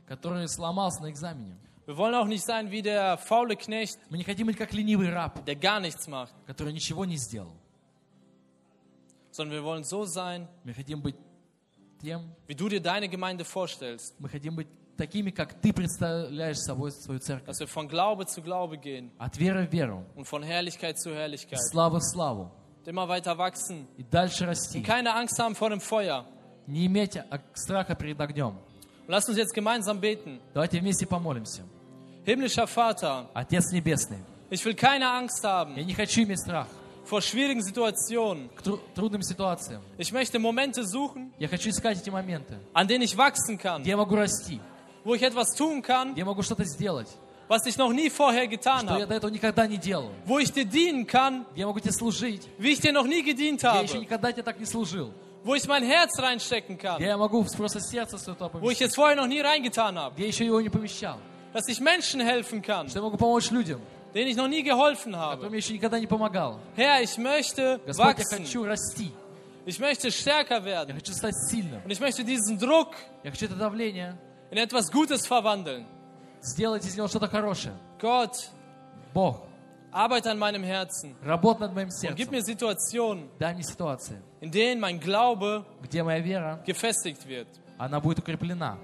который сломался на экзамене. Wir wollen auch nicht sein wie der faule Knecht, Мы не хотим быть как ленивый раб, der gar nichts macht, который ничего не сделал. sondern wir wollen so sein, Мы хотим быть тем, wie du dir deine Gemeinde vorstellst, мы хотим быть такими, как ты представляешь собой свою церковь. dass wir von Glaube zu Glaube gehen От веры в веру, und von Herrlichkeit zu Herrlichkeit, славы в славу. immer weiter wachsen И дальше und расти. keine Angst haben vor dem Feuer. Не иметь а- страха перед огнем. Und lass uns jetzt gemeinsam beten. Давайте вместе помолимся. Himmlischer Vater, Отец Небесный, ich will keine Angst haben я не хочу иметь страх vor schwierigen Situationen. к тру- трудным ситуациям. Ich möchte Momente suchen, Я хочу искать эти моменты, an denen ich wachsen kann, где я могу расти, wo ich etwas tun kann, где я могу что-то сделать, was ich noch nie vorher getan что я habe, до этого никогда не делал, wo ich dir dienen kann, где я могу тебе служить, wie ich dir noch nie gedient где я еще habe, никогда тебе так не служил, wo ich mein Herz reinstecken где kann, я могу просто сердце свое туда wo ich поместить, es vorher noch nie reingetan habe, где я еще его не помещал, dass ich Menschen helfen kann, что я могу помочь людям, denen ich noch nie geholfen habe. которым я еще никогда не помогал. Herr, ich möchte Господь, я wachsen, хочу расти, ich möchte stärker я werden хочу стать сильным, und ich möchte diesen Druck я хочу это давление in etwas Gutes verwandeln. сделать из него что-то хорошее. Gott, Бог, arbeite an meinem Herzen работай над моим und gib сердцем. mir Situationen, Дай мне ситуации, in denen mein Glaube где моя вера, gefestigt wird. она будет укреплена.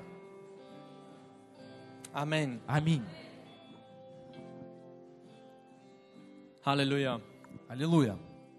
Amen. Аминь. Halleluja. Аллилуйя.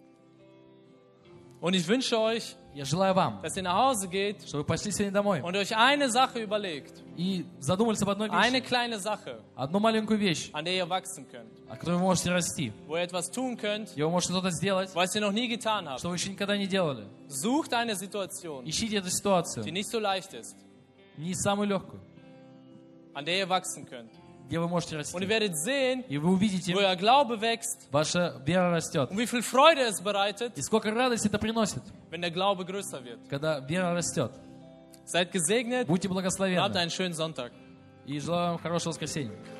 Und ich wünsche euch, Я желаю вам, dass ihr nach Hause geht чтобы вы пошли сегодня домой und euch eine Sache überlegt. и задумались об одной Eine вещи. kleine Sache, Одну маленькую вещь, an der ihr wachsen könnt. о которой вы можете расти. Wo ihr etwas tun könnt, И вы можете что-то сделать, was ihr noch nie getan habt. что вы еще никогда не делали. Sucht eine Situation, Ищите эту die ситуацию, nicht so leicht ist, не самую легкую, an der ihr wachsen könnt. где вы можете Und ihr расти. werdet sehen, И вы увидите, wo euer Glaube wächst ваша вера растет. und wie viel Freude es bereitet, И сколько радости это приносит, wenn der Glaube größer wird. когда вера растет. Seid gesegnet Будьте und habt благословенны. einen schönen Sonntag. И желаю вам хорошего воскресенья.